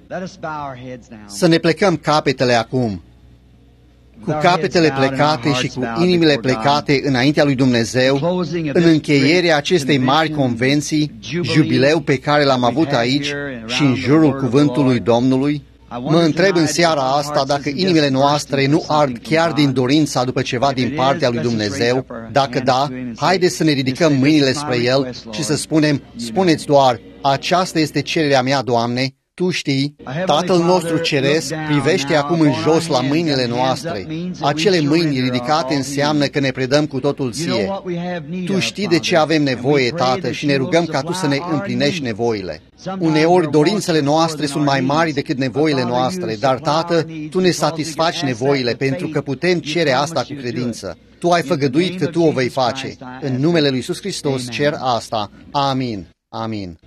Să ne plecăm capetele acum. Cu capetele plecate și cu inimile plecate înaintea lui Dumnezeu, în încheierea acestei mari convenții, jubileu pe care l-am avut aici și în jurul cuvântului Domnului, mă întreb în seara asta dacă inimile noastre nu ard chiar din dorința după ceva din partea lui Dumnezeu. Dacă da, haideți să ne ridicăm mâinile spre El și să spunem, spuneți doar, aceasta este cererea mea, Doamne. Tu știi, Tatăl nostru Ceresc privește acum în jos la mâinile noastre. Acele mâini ridicate înseamnă că ne predăm cu totul Ție. Tu știi de ce avem nevoie, Tată, și ne rugăm ca Tu să ne împlinești nevoile. Uneori dorințele noastre sunt mai mari decât nevoile noastre, dar, Tată, Tu ne satisfaci nevoile pentru că putem cere asta cu credință. Tu ai făgăduit că Tu o vei face. În numele lui Iisus Hristos cer asta. Amin. Amin.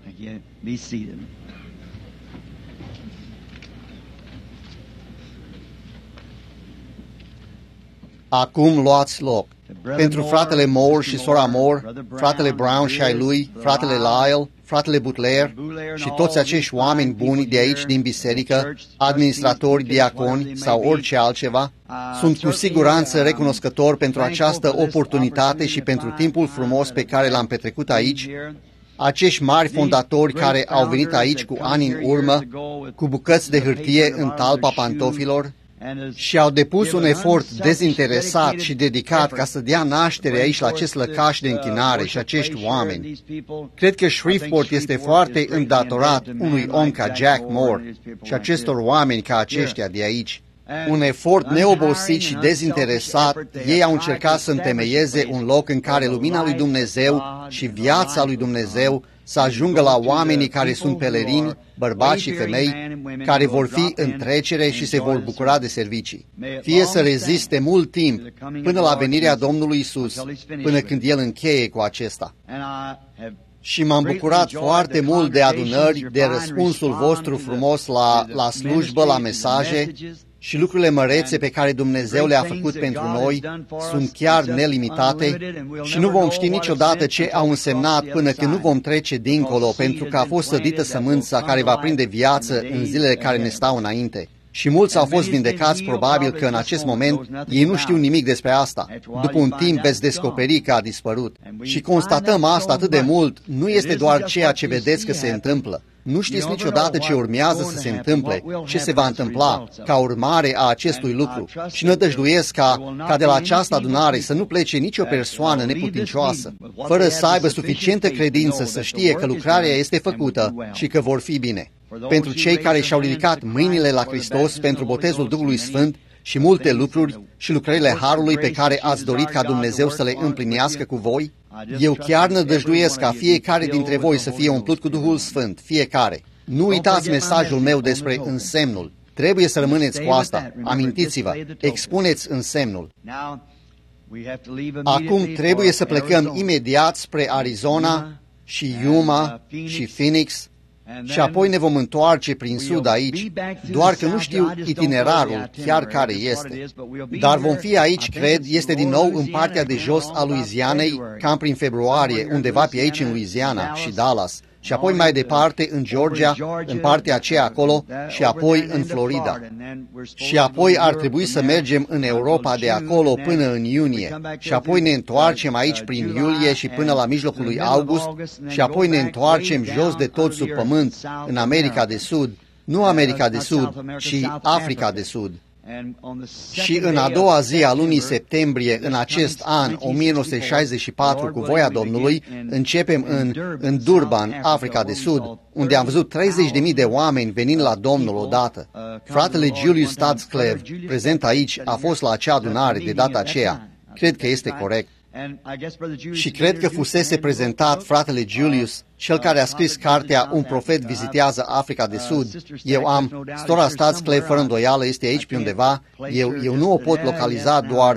Acum luați loc. Pentru fratele Moore și sora Moore, fratele Brown și ai lui, fratele Lyle, fratele Butler și toți acești oameni buni de aici din biserică, administratori, diaconi sau orice altceva, sunt cu siguranță recunoscători pentru această oportunitate și pentru timpul frumos pe care l-am petrecut aici. Acești mari fondatori care au venit aici cu ani în urmă, cu bucăți de hârtie în talpa pantofilor, și au depus un efort dezinteresat și dedicat ca să dea naștere aici la acest lăcaș de închinare și acești oameni. Cred că Shreveport este foarte îndatorat unui om ca Jack Moore și acestor oameni ca aceștia de aici. Un efort neobosit și dezinteresat, ei au încercat să întemeieze un loc în care lumina lui Dumnezeu și viața lui Dumnezeu să ajungă la oamenii care sunt pelerini, bărbați și femei, care vor fi în trecere și se vor bucura de servicii. Fie să reziste mult timp până la venirea Domnului Isus, până când El încheie cu acesta. Și m-am bucurat foarte mult de adunări, de răspunsul vostru frumos la slujbă, la mesaje, și lucrurile mărețe pe care Dumnezeu le-a făcut pentru noi sunt chiar nelimitate și nu vom ști niciodată ce au însemnat până când nu vom trece dincolo, pentru că a fost sădită sămânța care va prinde viață în zilele care ne stau înainte. Și mulți au fost vindecați, probabil că în acest moment ei nu știu nimic despre asta. După un timp veți descoperi că a dispărut. Și constatăm asta atât de mult, nu este doar ceea ce vedeți că se întâmplă. Nu știți niciodată ce urmează să se întâmple, ce se va întâmpla ca urmare a acestui lucru. Și nădăjduiesc ca de la această adunare să nu plece nicio persoană neputincioasă, fără să aibă suficientă credință să știe că lucrarea este făcută și că vor fi bine. Pentru cei care și-au ridicat mâinile la Hristos pentru botezul Duhului Sfânt și multe lucruri și lucrările Harului pe care ați dorit ca Dumnezeu să le împlinească cu voi, eu chiar nădăjduiesc ca fiecare dintre voi să fie umplut cu Duhul Sfânt, fiecare. Nu uitați mesajul meu despre însemnul. Trebuie să rămâneți cu asta. Amintiți-vă, expuneți însemnul. Acum trebuie să plecăm imediat spre Arizona și Yuma și Phoenix și apoi ne vom întoarce prin sud aici, doar că nu știu itinerarul chiar care este. Dar vom fi aici, cred, este din nou în partea de jos a Louisianei, cam prin februarie, undeva pe aici în Louisiana și Dallas, și apoi mai departe în Georgia, în partea aceea acolo, și apoi în Florida. Și apoi ar trebui să mergem în Europa de acolo până în iunie, și apoi ne întoarcem aici prin iulie și până la mijlocul lui august, și apoi ne întoarcem jos de tot sub pământ, în America de Sud, nu America de Sud, ci Africa de Sud. Și în a doua zi a lunii septembrie în acest an 1964, cu voia Domnului, începem în Durban, Africa de Sud, unde am văzut 30.000 de oameni venind la Domnul odată. Fratele Julius Stadscleve, prezent aici, a fost la acea adunare de data aceea. Cred că este corect. Și cred că fusese prezentat fratele Julius, cel care a scris cartea Un profet vizitează Africa de Sud. Eu am, sora Stadscleve, fără îndoială, este aici pe undeva. Eu nu o pot localiza doar,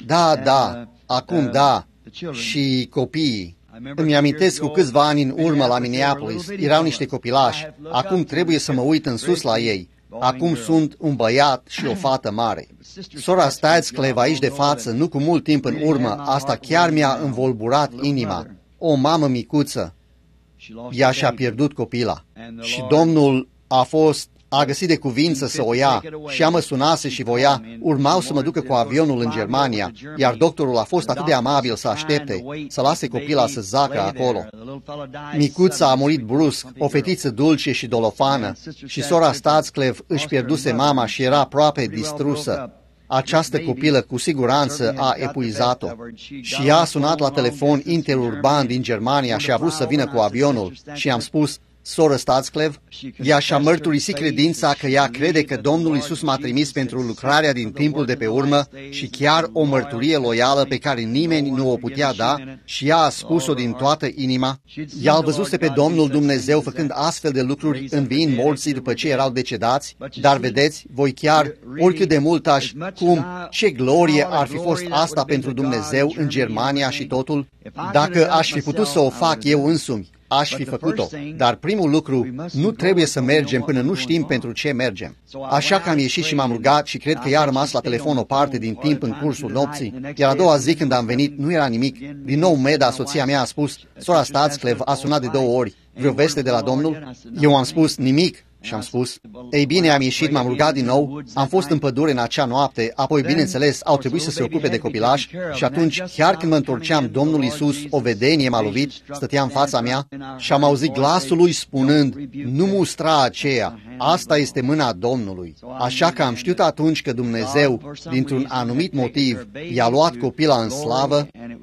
acum, și copiii. Îmi amintesc cu câțiva ani în urmă la Minneapolis, erau niște copilași. Acum trebuie să mă uit în sus la ei. Acum sunt un băiat și o fată mare. Sora Stadscleve aici de față, nu cu mult timp în urmă, asta chiar mi-a învolburat inima. O mamă micuță, ea și-a pierdut copila. Și Domnul a fost a găsit de cuvință să o ia și ea mă sunase și voia, urmau să mă ducă cu avionul în Germania, iar doctorul a fost atât de amabil să aștepte, să lase copila să zacă acolo. Micuța a murit brusc, o fetiță dulce și dolofană, și sora Stațclev își pierduse mama și era aproape distrusă. Această copilă cu siguranță a epuizat-o și ea a sunat la telefon interurban din Germania și a vrut să vină cu avionul și i-am spus, soră Stațclev, ea și-a mărturisit credința că ea crede că Domnul Iisus m-a trimis pentru lucrarea din timpul de pe urmă și chiar o mărturie loială pe care nimeni nu o putea da și ea a spus-o din toată inima. Ea îl văzuse pe Domnul Dumnezeu făcând astfel de lucruri, înviind morții după ce erau decedați, dar vedeți, voi chiar, oricât de mult ce glorie ar fi fost asta pentru Dumnezeu în Germania și totul, dacă aș fi putut să o fac eu însumi. Aș fi făcut-o, dar primul lucru, nu trebuie să mergem până nu știm pentru ce mergem. Așa că am ieșit și m-am rugat și cred că ea a rămas la telefon o parte din timp în cursul nopții, iar a doua zi când am venit nu era nimic. Din nou Meda, soția mea, a spus, sora Stațclev a sunat de 2 ori, vreo veste de la Domnul? Eu am spus, nimic. Și am spus, ei bine, am ieșit, m-am rugat din nou, am fost în pădure în acea noapte, apoi, bineînțeles, au trebuit să se ocupe de copilaș și atunci, chiar când mă întorceam, Domnul Iisus, o vedenie m-a lovit, stătea în fața mea și am auzit glasul lui spunând, nu mustra aceea, asta este mâna Domnului. Așa că am știut atunci că Dumnezeu, dintr-un anumit motiv, i-a luat copila în slavă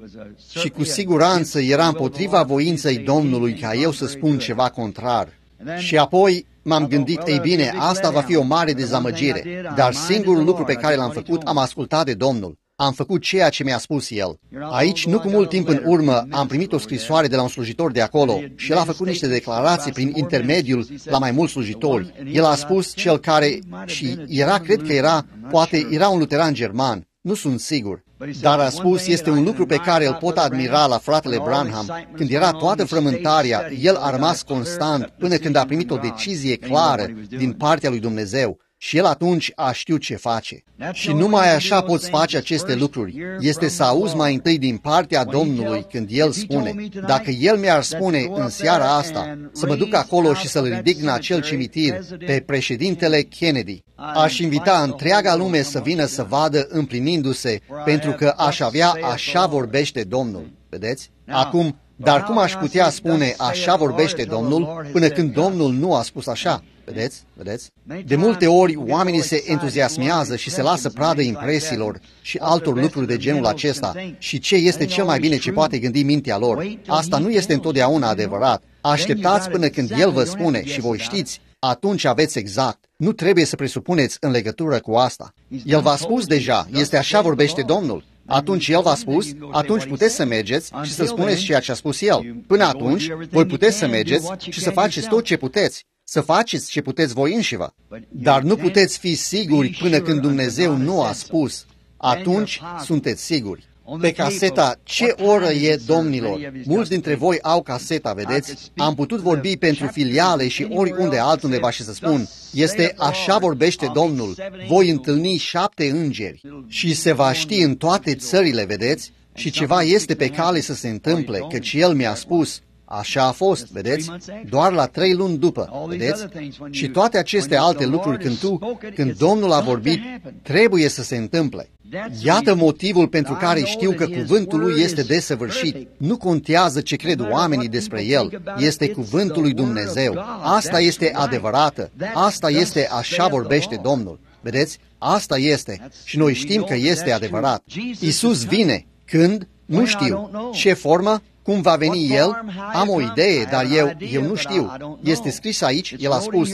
și cu siguranță era împotriva voinței Domnului ca eu să spun ceva contrar. Și apoi m-am gândit, ei bine, asta va fi o mare dezamăgire, dar singurul lucru pe care l-am făcut, am ascultat de Domnul. Am făcut ceea ce mi-a spus El. Aici, nu cu mult timp în urmă, am primit o scrisoare de la un slujitor de acolo și el a făcut niște declarații prin intermediul la mai mulți slujitori. El a spus cel care, și era, cred că era, poate era un luteran german, nu sunt sigur, dar a spus, este un lucru pe care îl pot admira la fratele Branham. Când era toată frământarea, el a rămas constant până când a primit o decizie clară din partea lui Dumnezeu. Și el atunci a știut ce face. Și numai așa poți face aceste lucruri. Este să auzi mai întâi din partea Domnului când El spune. Dacă El mi-ar spune în seara asta să mă duc acolo și să-l ridic în acel cimitir pe președintele Kennedy, aș invita întreaga lume să vină să vadă împlinindu-se, pentru că aș avea așa vorbește Domnul. Vedeți? Acum, dar cum aș putea spune așa vorbește Domnul până când Domnul nu a spus așa? Vedeți? Vedeți? De multe ori oamenii se entuziasmează și se lasă pradă impresiilor și altor lucruri de genul acesta și ce este cel mai bine ce poate gândi mintea lor. Asta nu este întotdeauna adevărat. Așteptați până când El vă spune și voi știți, atunci aveți exact. Nu trebuie să presupuneți în legătură cu asta. El v-a spus deja, este așa vorbește Domnul. Atunci El v-a spus, atunci puteți să mergeți și să spuneți ceea ce a spus El. Până atunci, voi puteți să mergeți și să faceți tot ce puteți. Să faceți ce puteți voi înșivă. Dar nu puteți fi siguri până când Dumnezeu nu a spus. Atunci sunteți siguri. Pe caseta Ce oră e, domnilor? Mulți dintre voi au caseta, vedeți? Am putut vorbi pentru filiale și oriunde altundeva și să spun, este așa vorbește Domnul, voi întâlni 7 îngeri și se va ști în toate țările, vedeți? Și ceva este pe cale să se întâmple, căci El mi-a spus. Așa a fost, vedeți? Doar la 3 luni după, vedeți? Și toate aceste alte lucruri când Domnul a vorbit, trebuie să se întâmple. Iată motivul pentru care știu că cuvântul Lui este desăvârșit. Nu contează ce cred oamenii despre El, este cuvântul lui Dumnezeu. Asta este adevărată, asta este așa vorbește Domnul. Vedeți? Asta este și noi știm că este adevărat. Iisus vine. Când? Nu știu. Ce formă? Cum va veni El? Am o idee, dar eu nu știu. Este scris aici, El a spus,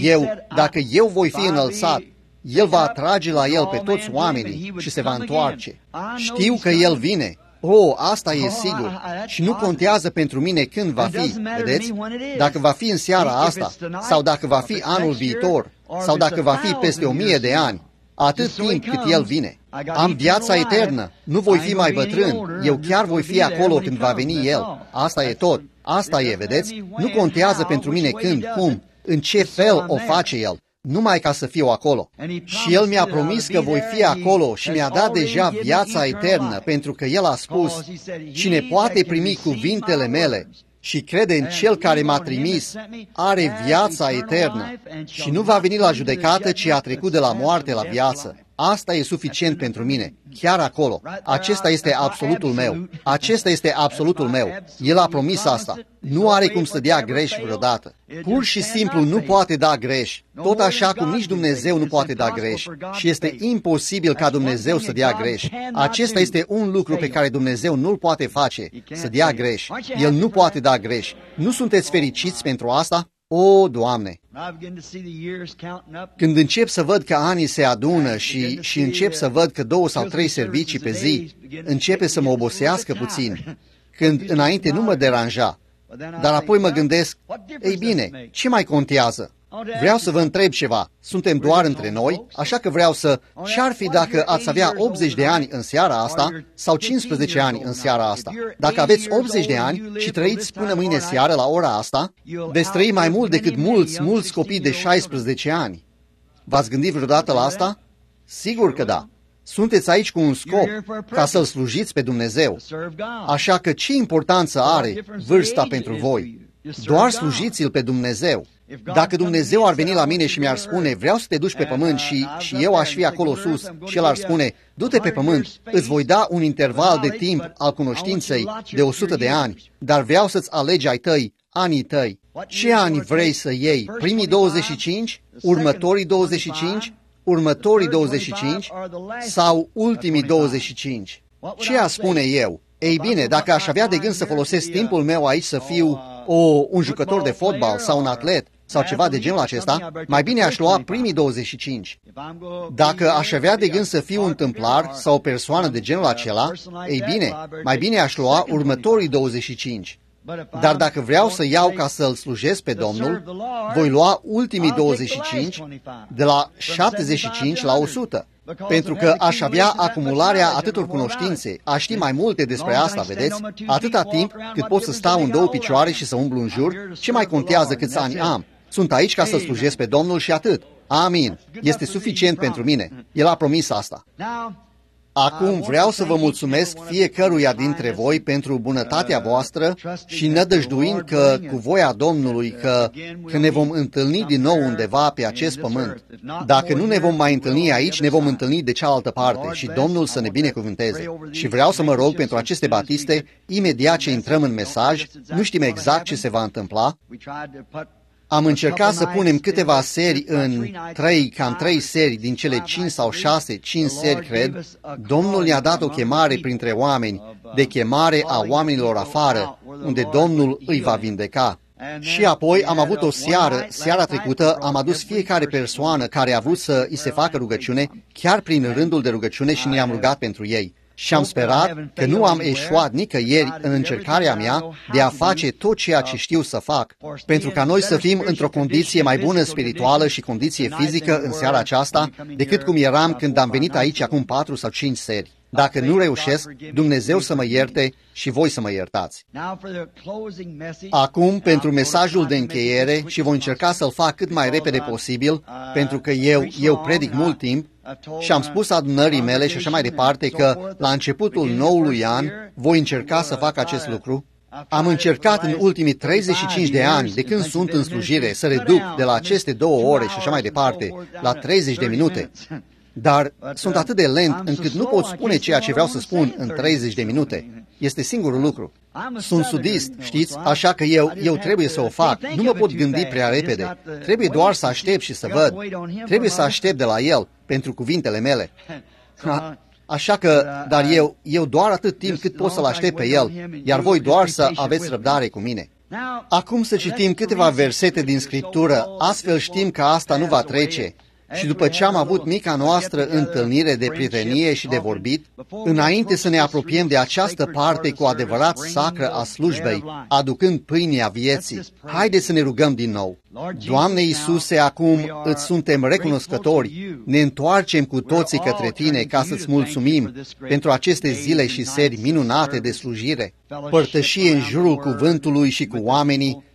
dacă eu voi fi înălțat, El va atrage la El pe toți oamenii și se va întoarce. Știu că El vine. Asta e sigur. Și nu contează pentru mine când va fi, vedeți? Dacă va fi în seara asta, sau dacă va fi anul viitor, sau dacă va fi peste 1000 de ani, atât timp cât El vine. Am viața eternă, nu voi fi mai bătrân, eu chiar voi fi acolo când va veni El. Asta e tot, asta e, vedeți? Nu contează pentru mine când, cum, în ce fel o face El, numai ca să fiu acolo. Și El mi-a promis că voi fi acolo și mi-a dat deja viața eternă, pentru că El a spus, cine poate primi cuvintele mele și crede în Cel care m-a trimis are viața eternă și nu va veni la judecată, ci a trecut de la moarte la viață. Asta e suficient pentru mine, chiar acolo. Acesta este absolutul meu. Acesta este absolutul meu. El a promis asta. Nu are cum să dea greș vreodată. Pur și simplu nu poate da greș. Tot așa cum nici Dumnezeu nu poate da greș. Și este imposibil ca Dumnezeu să dea greș. Acesta este un lucru pe care Dumnezeu nu-l poate face, să dea greș. El nu poate da greș. Nu sunteți fericiți pentru asta? O, Doamne! Când încep să văd că anii se adună și încep să văd că 2 sau 3 servicii pe zi, începe să mă obosească puțin, când înainte nu mă deranja, dar apoi mă gândesc, ei bine, ce mai contează? Vreau să vă întreb ceva. Suntem doar între noi, așa că vreau să... Ce-ar fi dacă ați avea 80 de ani în seara asta sau 15 ani în seara asta? Dacă aveți 80 de ani și trăiți până mâine seară la ora asta, veți trăi mai mult decât mulți copii de 16 ani. V-ați gândit vreodată la asta? Sigur că da. Sunteți aici cu un scop, ca să-L slujiți pe Dumnezeu. Așa că ce importanță are vârsta pentru voi? Doar slujiți-L pe Dumnezeu. Dacă Dumnezeu ar veni la mine și mi-ar spune, vreau să te duci pe pământ și eu aș fi acolo sus și El ar spune, du-te pe pământ, îți voi da un interval de timp al cunoștinței de 100 de ani, dar vreau să-ți alegi ai tăi, anii tăi. Ce ani vrei să iei? Primii 25? Următorii 25? Următorii 25? Sau ultimii 25? Ce aș spune eu? Ei bine, dacă aș avea de gând să folosesc timpul meu aici să fiu un jucător de fotbal sau un atlet sau ceva de genul acesta, mai bine aș lua primii 25. Dacă aș avea de gând să fiu un tâmplar sau o persoană de genul acela, ei bine, mai bine aș lua următorii 25. Dar dacă vreau să iau ca să-L slujesc pe Domnul, voi lua ultimii 25 de la 75 la 100. Pentru că aș avea acumularea atâtor cunoștințe, aș ști mai multe despre asta, vedeți? Atâta timp cât pot să stau în 2 picioare și să umblu în jur, ce mai contează câți ani am? Sunt aici ca să slujesc pe Domnul și atât. Amin. Este suficient pentru mine. El a promis asta. Acum vreau să vă mulțumesc fiecăruia dintre voi pentru bunătatea voastră și nădăjduind că cu voia Domnului că ne vom întâlni din nou undeva pe acest pământ. Dacă nu ne vom mai întâlni aici, ne vom întâlni de cealaltă parte și Domnul să ne binecuvânteze. Și vreau să mă rog pentru aceste batiste, imediat ce intrăm în mesaj, nu știm exact ce se va întâmpla. Am încercat să punem câteva serii în cam 3 serii din cele 5 sau 5 serii, cred. Domnul ne-a dat o chemare printre oameni, de chemare a oamenilor afară, unde Domnul îi va vindeca. Și apoi am avut o seara trecută, am adus fiecare persoană care a vrut să îi se facă rugăciune, chiar prin rândul de rugăciune și ne-am rugat pentru ei. Și am sperat că nu am eșuat nicăieri în încercarea mea de a face tot ceea ce știu să fac, pentru ca noi să fim într-o condiție mai bună spirituală și condiție fizică în seara aceasta, decât cum eram când am venit aici acum 4 sau 5 seri. Dacă nu reușesc, Dumnezeu să mă ierte și voi să mă iertați. Acum, pentru mesajul de încheiere, și voi încerca să-l fac cât mai repede posibil, pentru că eu predic mult timp, și am spus adunării mele și așa mai departe că la începutul noului an voi încerca să fac acest lucru. Am încercat în ultimii 35 de ani, de când sunt în slujire, să reduc de la aceste 2 ore și așa mai departe la 30 de minute. Dar sunt atât de lent încât nu pot spune ceea ce vreau să spun în 30 de minute. Este singurul lucru. Sunt sudist, știți, așa că eu trebuie să o fac. Nu mă pot gândi prea repede. Trebuie doar să aștept și să văd. Trebuie să aștept de la El pentru cuvintele mele. Așa că, dar eu doar atât timp cât pot să-L aștept pe El, iar voi doar să aveți răbdare cu mine. Acum să citim câteva versete din Scriptură, astfel știm că asta nu va trece. Și după ce am avut mica noastră întâlnire de prietenie și de vorbit, înainte să ne apropiem de această parte cu adevărat sacră a slujbei, aducând pâinea vieții, haideți să ne rugăm din nou. Doamne Iisuse, acum îți suntem recunoscători, ne întoarcem cu toții către Tine ca să-ți mulțumim pentru aceste zile și seri minunate de slujire, părtășie în jurul cuvântului și cu oamenii,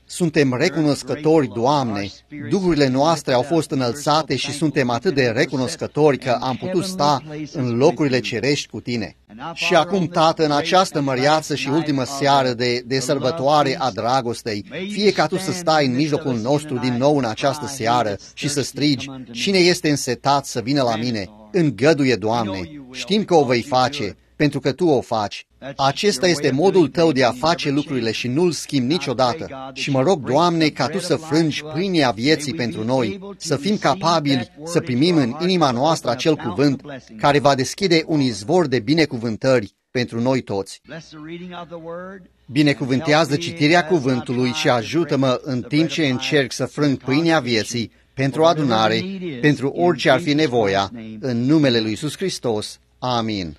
Suntem recunoscători, Doamne, duhurile noastre au fost înălțate și suntem atât de recunoscători că am putut sta în locurile cerești cu Tine. Și acum, Tată, în această măriață și ultimă seară de sărbătoare a dragostei, fie ca Tu să stai în mijlocul nostru din nou în această seară și să strigi, cine este însetat să vină la mine? Îngăduie, Doamne, știm că o vei face, pentru că Tu o faci. Acesta este modul Tău de a face lucrurile și nu-l schimbi niciodată. Și mă rog, Doamne, ca Tu să frângi pâinea vieții pentru noi, să fim capabili să primim în inima noastră acel cuvânt care va deschide un izvor de binecuvântări pentru noi toți. Binecuvântează citirea cuvântului și ajută-mă în timp ce încerc să frâng pâinea vieții pentru adunare, pentru orice ar fi nevoia, în numele lui Iisus Hristos. Amin.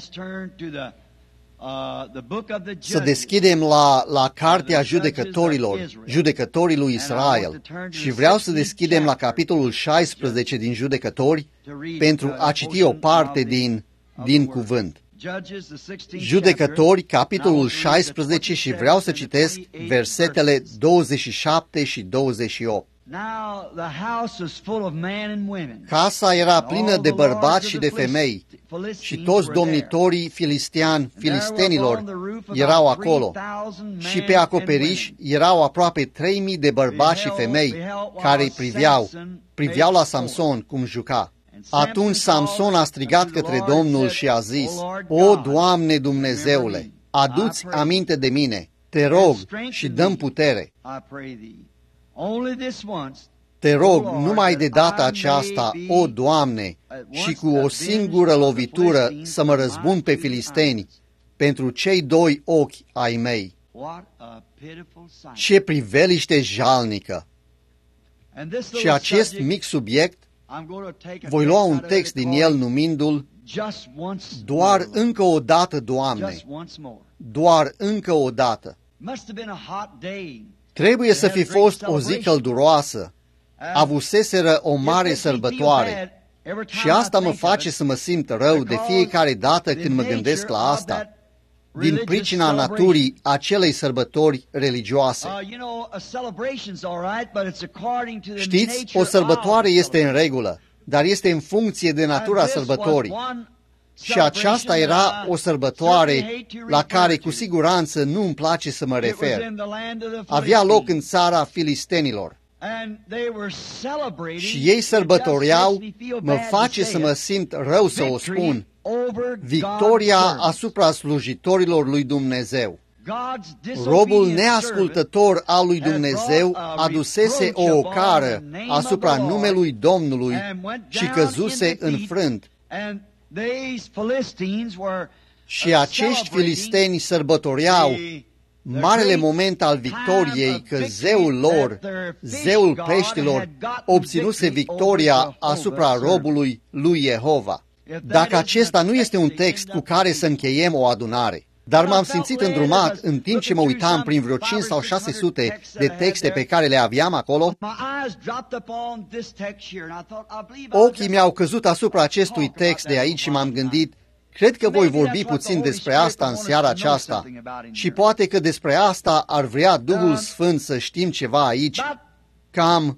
Să deschidem la Cartea Judecătorilor, Judecătorii lui Israel, și vreau să deschidem la capitolul 16 din Judecători pentru a citi o parte din cuvânt. Judecători, capitolul 16, și vreau să citesc versetele 27 și 28. Casa era plină de bărbați și de femei, și toți domnitorii filistenilor erau acolo, și pe acoperiș erau aproape 3000 de bărbați și femei care priveau la Samson cum juca. Atunci Samson a strigat către Domnul și a zis, O, Doamne Dumnezeule, adu-ți aminte de mine, te rog, și dă-mi putere. Te rog, numai de data aceasta, o, Doamne, și cu o singură lovitură să mă răzbun pe filisteni pentru cei 2 ochi ai mei. Ce priveliște jalnică! Și acest mic subiect, voi lua un text din el numindu-l Doar încă o dată, Doamne, doar încă o dată. Trebuie să fi fost o zi călduroasă, avuseseră o mare sărbătoare și asta mă face să mă simt rău de fiecare dată când mă gândesc la asta, din pricina naturii acelei sărbători religioase. Știți, o sărbătoare este în regulă, dar este în funcție de natura sărbătorii. Și aceasta era o sărbătoare la care cu siguranță nu îmi place să mă refer. Avea loc în țara filistenilor. Și ei sărbătoreau, mă face să mă simt rău să o spun, victoria asupra slujitorilor lui Dumnezeu. Robul neascultător al lui Dumnezeu adusese o ocară asupra numelui Domnului și căzuse înfrânt. Și acești filisteni sărbătoreau marele moment al victoriei, că zeul lor, zeul peștilor, obținuse victoria asupra robului lui Jehova. Dacă acesta nu este un text cu care să încheiem o adunare, dar m-am simțit îndrumat în timp ce mă uitam prin vreo 5 sau 600 de texte pe care le aveam acolo, ochii mi-au căzut asupra acestui text de aici și m-am gândit, cred că voi vorbi puțin despre asta în seara aceasta și poate că despre asta ar vrea Duhul Sfânt să știm ceva aici, cam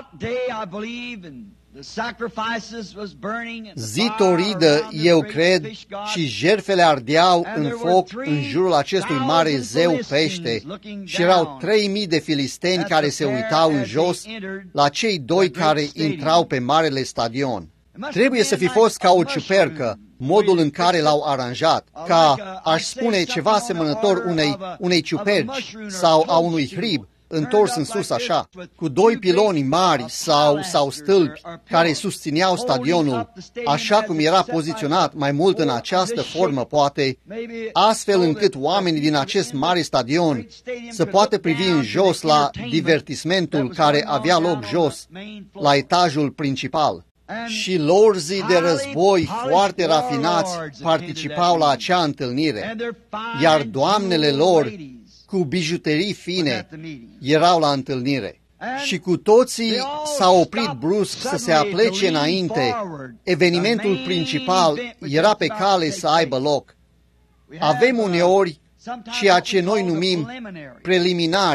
zi toridă, eu cred, și jertfele ardeau în foc în jurul acestui mare zeu pește și erau 3000 de filisteni care se uitau în jos la cei 2 care intrau pe marele stadion. Trebuie să fi fost ca o ciupercă, modul în care l-au aranjat, ca, aș spune, ceva asemănător unei ciuperci sau a unui hrib, întors în sus așa, cu 2 piloni mari sau stâlpi care susțineau stadionul, așa cum era poziționat mai mult în această formă, poate, astfel încât oamenii din acest mare stadion să poată privi în jos la divertismentul care avea loc jos, la etajul principal. Și lorzii de război foarte rafinați participau la acea întâlnire, iar doamnele lor, cu bijuterii fine, erau la întâlnire. Și cu toții s-au oprit brusc să se aplece înainte. Evenimentul principal era pe cale să aibă loc. Avem uneori ceea ce noi numim preliminarii.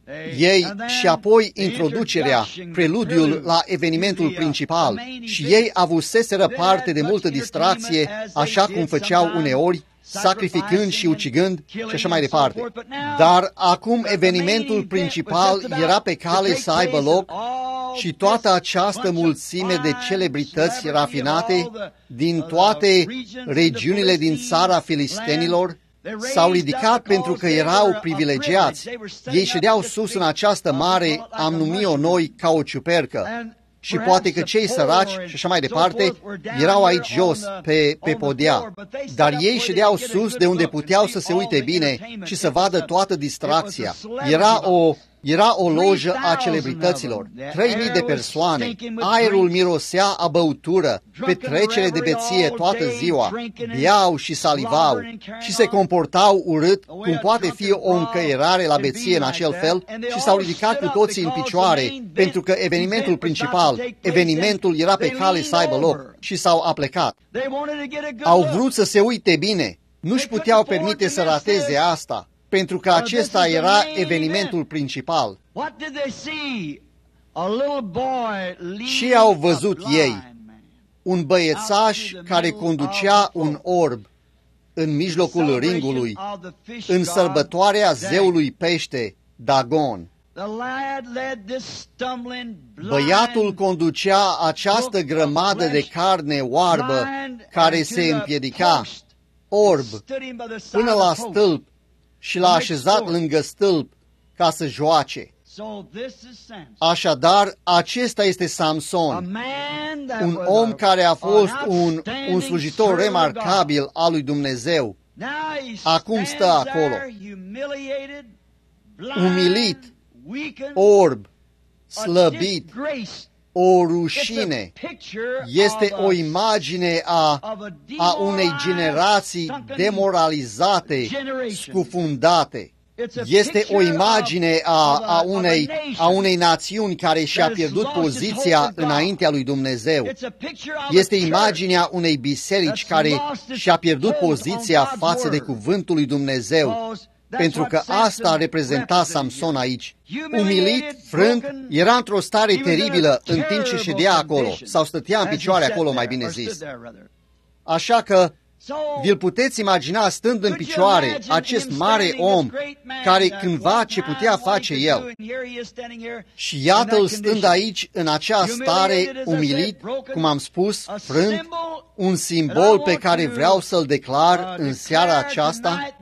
Ei și apoi introducerea, preludiul la evenimentul principal, și ei avuseseră parte de multă distracție, așa cum făceau uneori, sacrificând și ucigând și așa mai departe. Dar acum evenimentul principal era pe cale să aibă loc și toată această mulțime de celebrități rafinate din toate regiunile din țara filistenilor s-au ridicat pentru că erau privilegiați. Ei ședeau sus în această mare, am numit-o noi ca o ciupercă. Și poate că cei săraci și așa mai departe erau aici jos, pe podea. Dar ei ședeau sus de unde puteau să se uite bine și să vadă toată distracția. Era o lojă a celebrităților. 3.000 de persoane. Aerul mirosea a băutură, petrecere de beție toată ziua. Beau și salivau și se comportau urât, cum poate fi o încăierare la beție în acel fel, și s-au ridicat cu toții în picioare, pentru că evenimentul principal, evenimentul era pe cale să aibă loc, și s-au aplecat. Au vrut să se uite bine. Nu-și puteau permite să rateze asta, pentru că acesta era evenimentul principal. Și au văzut ei un băiețaș care conducea un orb în mijlocul ringului, în sărbătoarea zeului pește, Dagon. Băiatul conducea această grămadă de carne oarbă care se împiedica, orb, până la stâlp, și l-a așezat lângă stâlp ca să joace. Așadar, acesta este Samson, un om care a fost un slujitor remarcabil al lui Dumnezeu. Acum stă acolo, umilit, orb, slăbit, o rușine. Este o imagine a unei generații demoralizate, scufundate. Este o imagine a unei națiuni care și-a pierdut poziția înaintea lui Dumnezeu. Este imaginea unei biserici care și-a pierdut poziția față de cuvântul lui Dumnezeu. Pentru că asta reprezenta Samson aici. Umilit, frânt, era într-o stare teribilă în timp ce ședea acolo, sau stătea în picioare acolo, mai bine zis. Așa că vi-l puteți imagina stând în picioare, acest mare om, care cândva ce putea face el. Și iată-l stând aici, în acea stare, umilit, cum am spus, frânt, un simbol pe care vreau să-l declar în seara aceasta.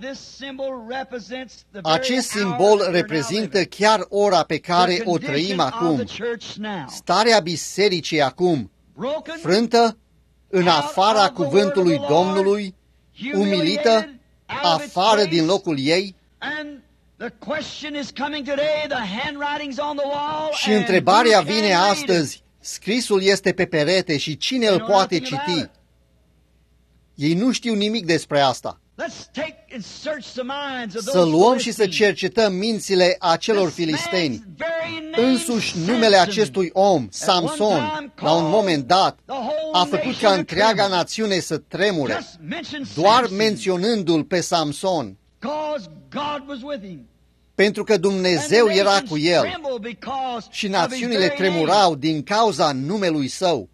Acest simbol reprezintă chiar ora pe care o trăim acum. Starea bisericii acum, frântă, în afara cuvântului Domnului, umilită, afară din locul ei. Și întrebarea vine astăzi, scrisul este pe perete și cine îl poate citi? Ei nu știu nimic despre asta. Să luăm și să cercetăm mințile acelor filisteni. Însuși numele acestui om, Samson, la un moment dat, a făcut ca întreaga națiune să tremure, doar menționându-l pe Samson, pentru că Dumnezeu era cu el și națiunile tremurau din cauza numelui său.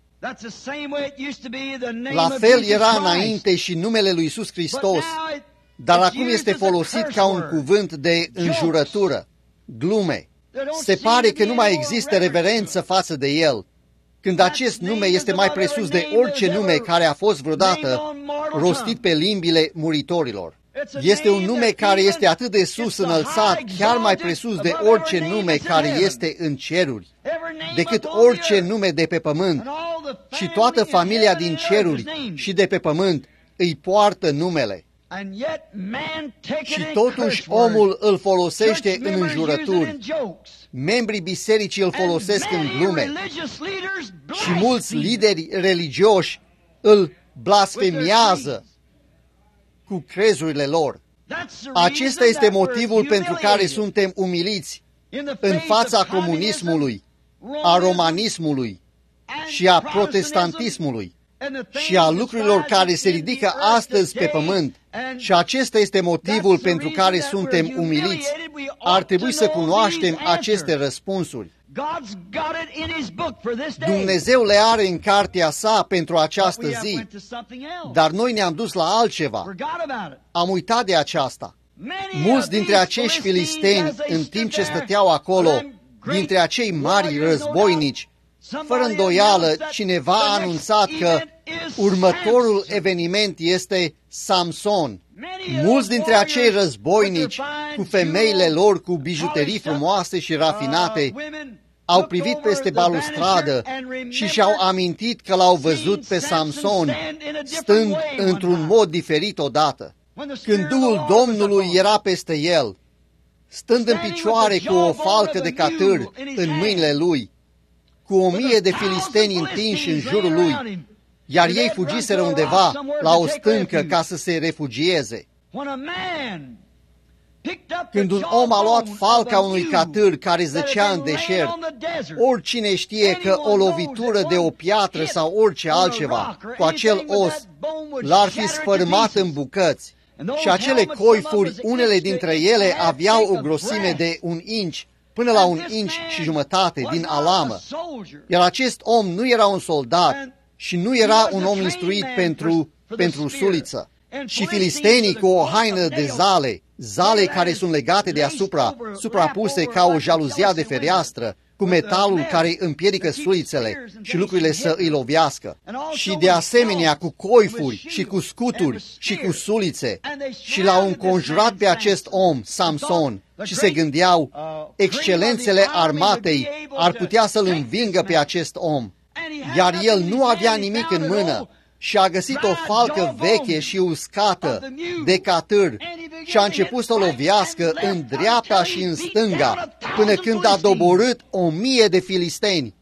La fel era înainte și numele lui Iisus Hristos, dar acum este folosit ca un cuvânt de înjurătură, glume. Se pare că nu mai există reverență față de el, când acest nume este mai presus de orice nume care a fost vreodată rostit pe limbile muritorilor. Este un nume care este atât de sus înălțat, chiar mai presus de orice nume care este în ceruri, decât orice nume de pe pământ. Și toată familia din ceruri și de pe pământ îi poartă numele. Și totuși omul îl folosește în înjurături. Membrii bisericii îl folosesc în glume. Și mulți lideri religioși îl blasfemiază cu crezurile lor. Acesta este motivul pentru care suntem umiliți în fața comunismului, a romanismului și a protestantismului. și a lucrurilor care se ridică astăzi pe pământ, și acesta este motivul pentru care suntem umiliți, ar trebui să cunoaștem aceste răspunsuri. Dumnezeu le are în cartea sa pentru această zi, dar noi ne-am dus la altceva. Am uitat de aceasta. Mulți dintre acești filisteni, în timp ce stăteau acolo, dintre acei mari războinici, fără îndoială, cineva a anunțat că următorul eveniment este Samson. Mulți dintre acei războinici, cu femeile lor cu bijuterii frumoase și rafinate, au privit peste balustradă și și-au amintit că l-au văzut pe Samson stând într-un mod diferit odată. Când Duhul Domnului era peste el, stând în picioare cu o falcă de catâr în mâinile lui, cu 1000 de filisteni întinși în jurul lui, iar ei fugiseră undeva la o stâncă ca să se refugieze. Când un om a luat falca unui catâr care zăcea în deșert, oricine știe că o lovitură de o piatră sau orice altceva cu acel os l-ar fi sfărâmat în bucăți. Și acele coifuri, unele dintre ele aveau o grosime de 1 inch până la 1 inch și jumătate din alamă. Iar acest om nu era un soldat și nu era un om instruit pentru suliță. Și filistenii cu o haină de zale care sunt legate deasupra, suprapuse ca o jaluzia de fereastră, cu metalul care împiedică sulițele și lucrurile să îi lovească. Și de asemenea cu coifuri și cu scuturi și cu sulițe. Și l-au înconjurat pe acest om, Samson, și se gândeau, excelențele armatei ar putea să-l învingă pe acest om. Iar el nu avea nimic în mână și a găsit o falcă veche și uscată de catâr și a început să o lovească în dreapta și în stânga, până când a doborât 1000 de filisteni.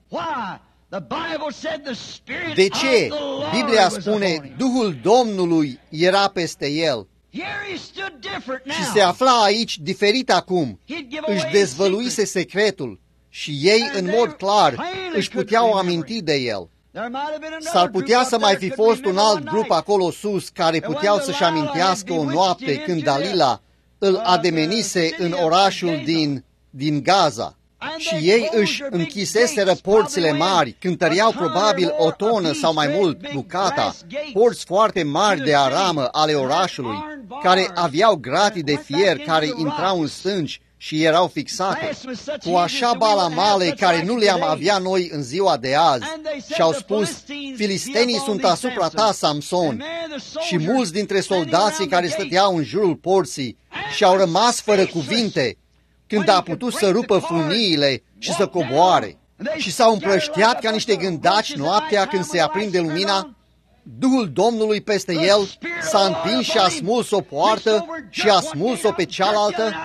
De ce? Biblia spune, Duhul Domnului era peste el. Și se afla aici diferit acum. Își dezvăluise secretul și ei, în mod clar, își puteau aminti de el. S-ar putea să mai fi fost un alt grup acolo sus care puteau să-și amintească o noapte când Dalila îl ademenise în orașul din Gaza. Și ei își închiseseră porțile mari, cântăreau probabil o tonă sau mai mult bucata, porți foarte mari de aramă ale orașului, care aveau gratii de fier care intrau în stânci și erau fixate, cu așa balamale care nu le-am avea noi în ziua de azi. Și au spus, filistenii sunt asupra ta, Samson. Și mulți dintre soldații care stăteau în jurul porții și-au rămas fără cuvinte când a putut să rupă fruniile și să coboare. Și s-au împrăștiat ca niște gândaci noaptea când se aprinde lumina. Duhul Domnului peste el s-a împins și a smuls o poartă și a smuls-o pe cealaltă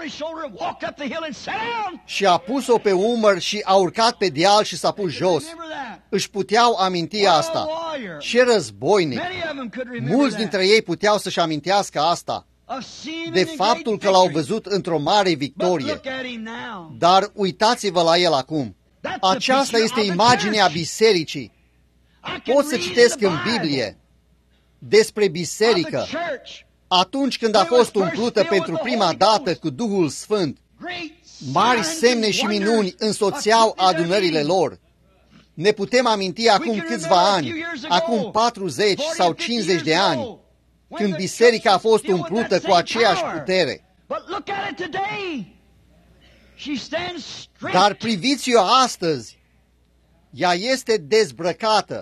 și a pus-o pe umăr și a urcat pe deal și s-a pus jos. Își puteau aminti asta. Ce războinic! Mulți dintre ei puteau să-și amintească asta, de faptul că l-au văzut într-o mare victorie. Dar uitați-vă la el acum. Aceasta este imaginea bisericii. Pot să citesc în Biblie despre biserică atunci când a fost umplută pentru prima dată cu Duhul Sfânt. Mari semne și minuni însoțeau adunările lor. Ne putem aminti acum câțiva ani, acum 40 sau 50 de ani, când biserica a fost umplută cu aceeași putere. Dar priviți-o astăzi. Ea este dezbrăcată.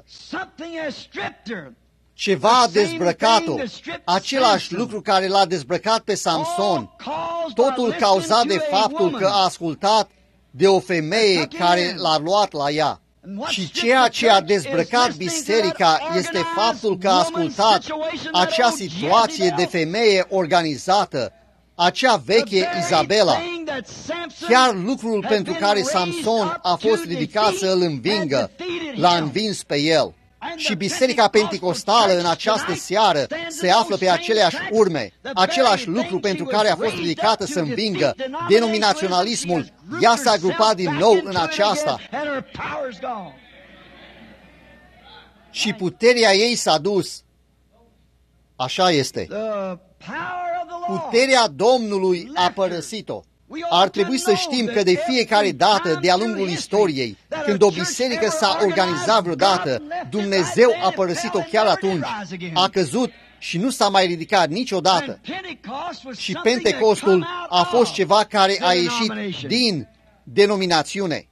Ceva a dezbrăcat-o. Același lucru care l-a dezbrăcat pe Samson. Totul cauzat de faptul că a ascultat de o femeie care l-a luat la ea. Și ceea ce a dezbrăcat biserica este faptul că a ascultat acea situație de femeie organizată, acea veche Izabela. Chiar lucrul pentru care Samson a fost ridicat să îl învingă, l-a învins pe el. Și biserica penticostală în această seară se află pe aceleași urme. Același lucru pentru care a fost ridicată să învingă denominaționalismul, ea s-a grupat din nou în aceasta. și puterea ei s-a dus. Așa este. Puterea Domnului a părăsit-o. Ar trebui să știm că de fiecare dată de-a lungul istoriei, când o biserică s-a organizat vreodată, Dumnezeu a părăsit-o chiar atunci. A căzut și nu s-a mai ridicat niciodată. Și Pentecostul a fost ceva care a ieșit din denominațiune.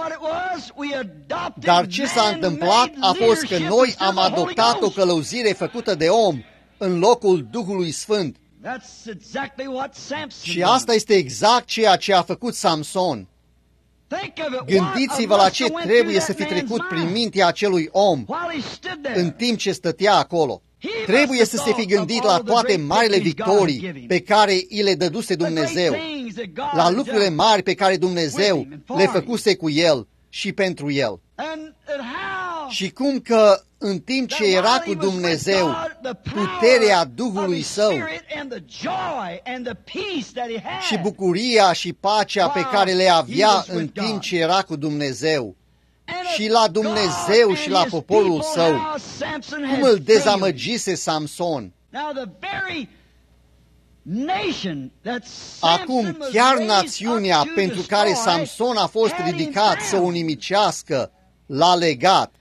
Dar ce s-a întâmplat a fost că noi am adoptat o călăuzire făcută de om în locul Duhului Sfânt. Și asta este exact ceea ce a făcut Samson. Gândiți-vă la ce trebuie să fi trecut prin mintea acelui om în timp ce stătea acolo. Trebuie să se fi gândit la toate marile victorii pe care i le dăduse Dumnezeu, la lucrurile mari pe care Dumnezeu le făcuse cu el și pentru el. Și cum că în timp ce era cu Dumnezeu, puterea Duhului Său și bucuria și pacea pe care le avea în timp ce era cu Dumnezeu, și la Dumnezeu și la poporul său, cum îl dezamăgise Samson. Acum, chiar națiunea pentru care Samson a fost ridicat să o nimicească, l-a legat.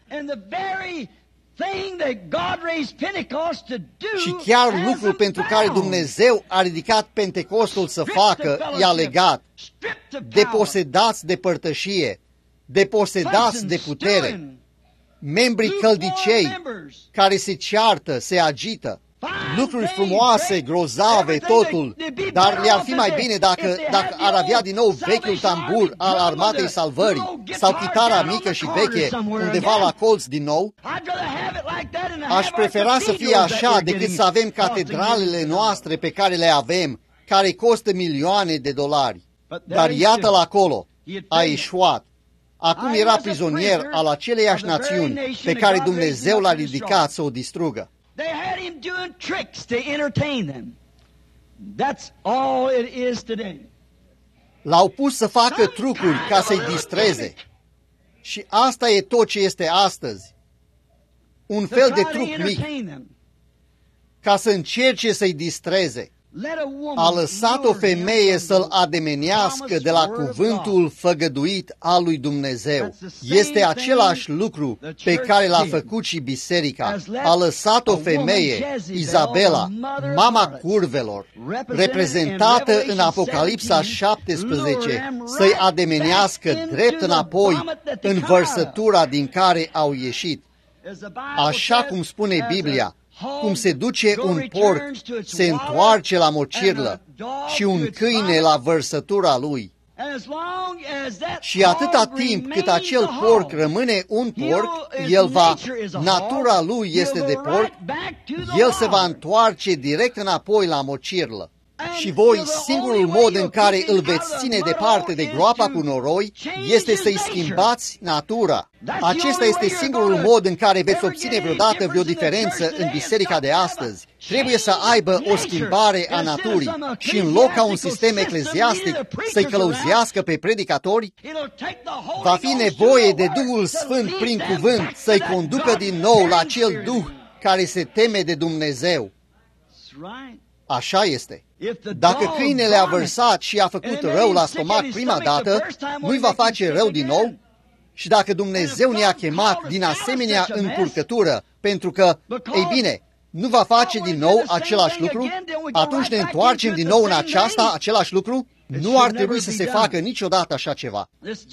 Și chiar lucrul pentru care Dumnezeu a ridicat Pentecostul să facă, i-a legat. Deposedați de părtășie, deposedați de putere, membrii căldicei care se ceartă, se agită, lucruri frumoase, grozave, totul, dar le-ar fi mai bine dacă ar avea din nou vechiul tambur al armatei salvării sau chitara mică și veche undeva la colț din nou. Aș prefera să fie așa decât să avem catedralele noastre pe care le avem, care costă milioane de dolari. Dar iată-l acolo, a eșuat. Acum era prizonier al aceleiași națiuni pe care Dumnezeu l-a ridicat să o distrugă. L-au pus să facă trucuri ca să-i distreze. Și asta e tot ce este astăzi. Un fel de truc mic ca să încerce să-i distreze. A lăsat o femeie să-l ademenească de la cuvântul făgăduit al lui Dumnezeu. Este același lucru pe care l-a făcut și biserica. A lăsat o femeie, Izabela, mama curvelor, reprezentată în Apocalipsa 17, să-i ademenească drept înapoi în vărsătura din care au ieșit. Așa cum spune Biblia, cum se duce un porc, se întoarce la mocirlă și un câine la vărsătura lui. Și atâta timp cât acel porc rămâne un porc, natura lui este de porc, el se va întoarce direct înapoi la mocirlă. Și voi, singurul mod în care îl veți ține departe de groapa cu noroi este să-i schimbați natura. Acesta este singurul mod în care veți obține vreodată vreo diferență în biserica de astăzi. Trebuie să aibă o schimbare a naturii și în loc ca un sistem ecleziastic să-i călăuzească pe predicatori, va fi nevoie de Duhul Sfânt prin cuvânt să-i conducă din nou la acel Duh care se teme de Dumnezeu. Așa este. Dacă câinele a vărsat și a făcut rău la stomac prima dată, nu-i va face rău din nou? Și dacă Dumnezeu ne-a chemat din asemenea încurcătură, pentru că, ei bine, nu va face din nou același lucru, atunci ne întoarcem din nou în același lucru? Nu ar trebui să se facă niciodată așa ceva.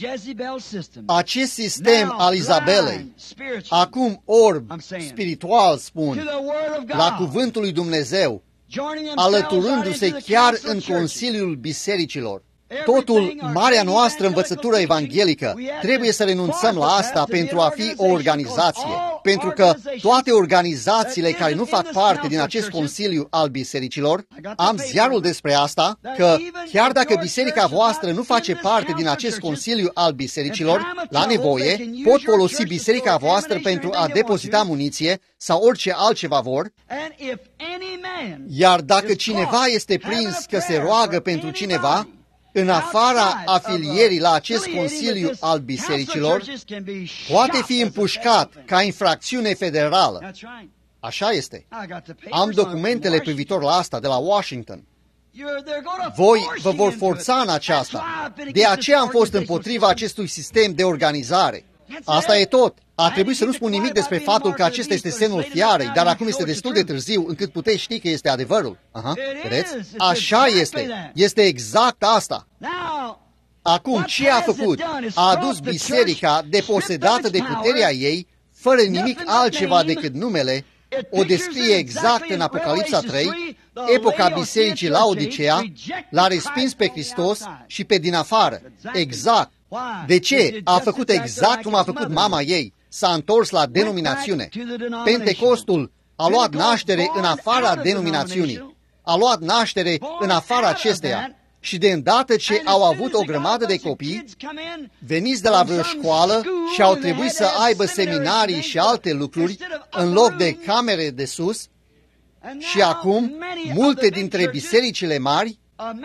Acest sistem al Izabelei, acum orb, spiritual spun, la cuvântul lui Dumnezeu, alăturându-se chiar în Consiliul Bisericilor. Totul, marea noastră învățătură evanghelică, trebuie să renunțăm la asta pentru a fi o organizație. Pentru că toate organizațiile care nu fac parte din acest Consiliu al Bisericilor, am ziarul despre asta, că chiar dacă biserica voastră nu face parte din acest Consiliu al Bisericilor, la nevoie, pot folosi biserica voastră pentru a depozita muniție sau orice altceva vor. Iar dacă cineva este prins că se roagă pentru cineva, în afara afilierii la acest consiliu al bisericilor, poate fi împușcat ca infracțiune federală. Așa este. Am documentele privitor la asta de la Washington. Voi vă vor forța în aceasta. De aceea am fost împotriva acestui sistem de organizare. Asta e tot. A trebuit să nu spun nimic despre faptul că acesta este semnul fiarei, dar acum este destul de târziu încât puteți ști că este adevărul. Aha, vedeți? Așa este. Este exact asta. Acum, ce a făcut? A adus biserica deposedată de puterea ei, fără nimic altceva decât numele, o descrie exact în Apocalipsa 3, epoca bisericii Laodicea, l-a respins pe Hristos și pe din afară. Exact. De ce? A făcut exact cum a făcut mama ei. S-a întors la denominațiune. Pentecostul a luat naștere în afara denominațiunii. A luat naștere în afara acesteia. Și de îndată ce au avut o grămadă de copii veniți de la vreo școală și au trebuit să aibă seminarii și alte lucruri în loc de camere de sus, și acum multe dintre bisericile mari,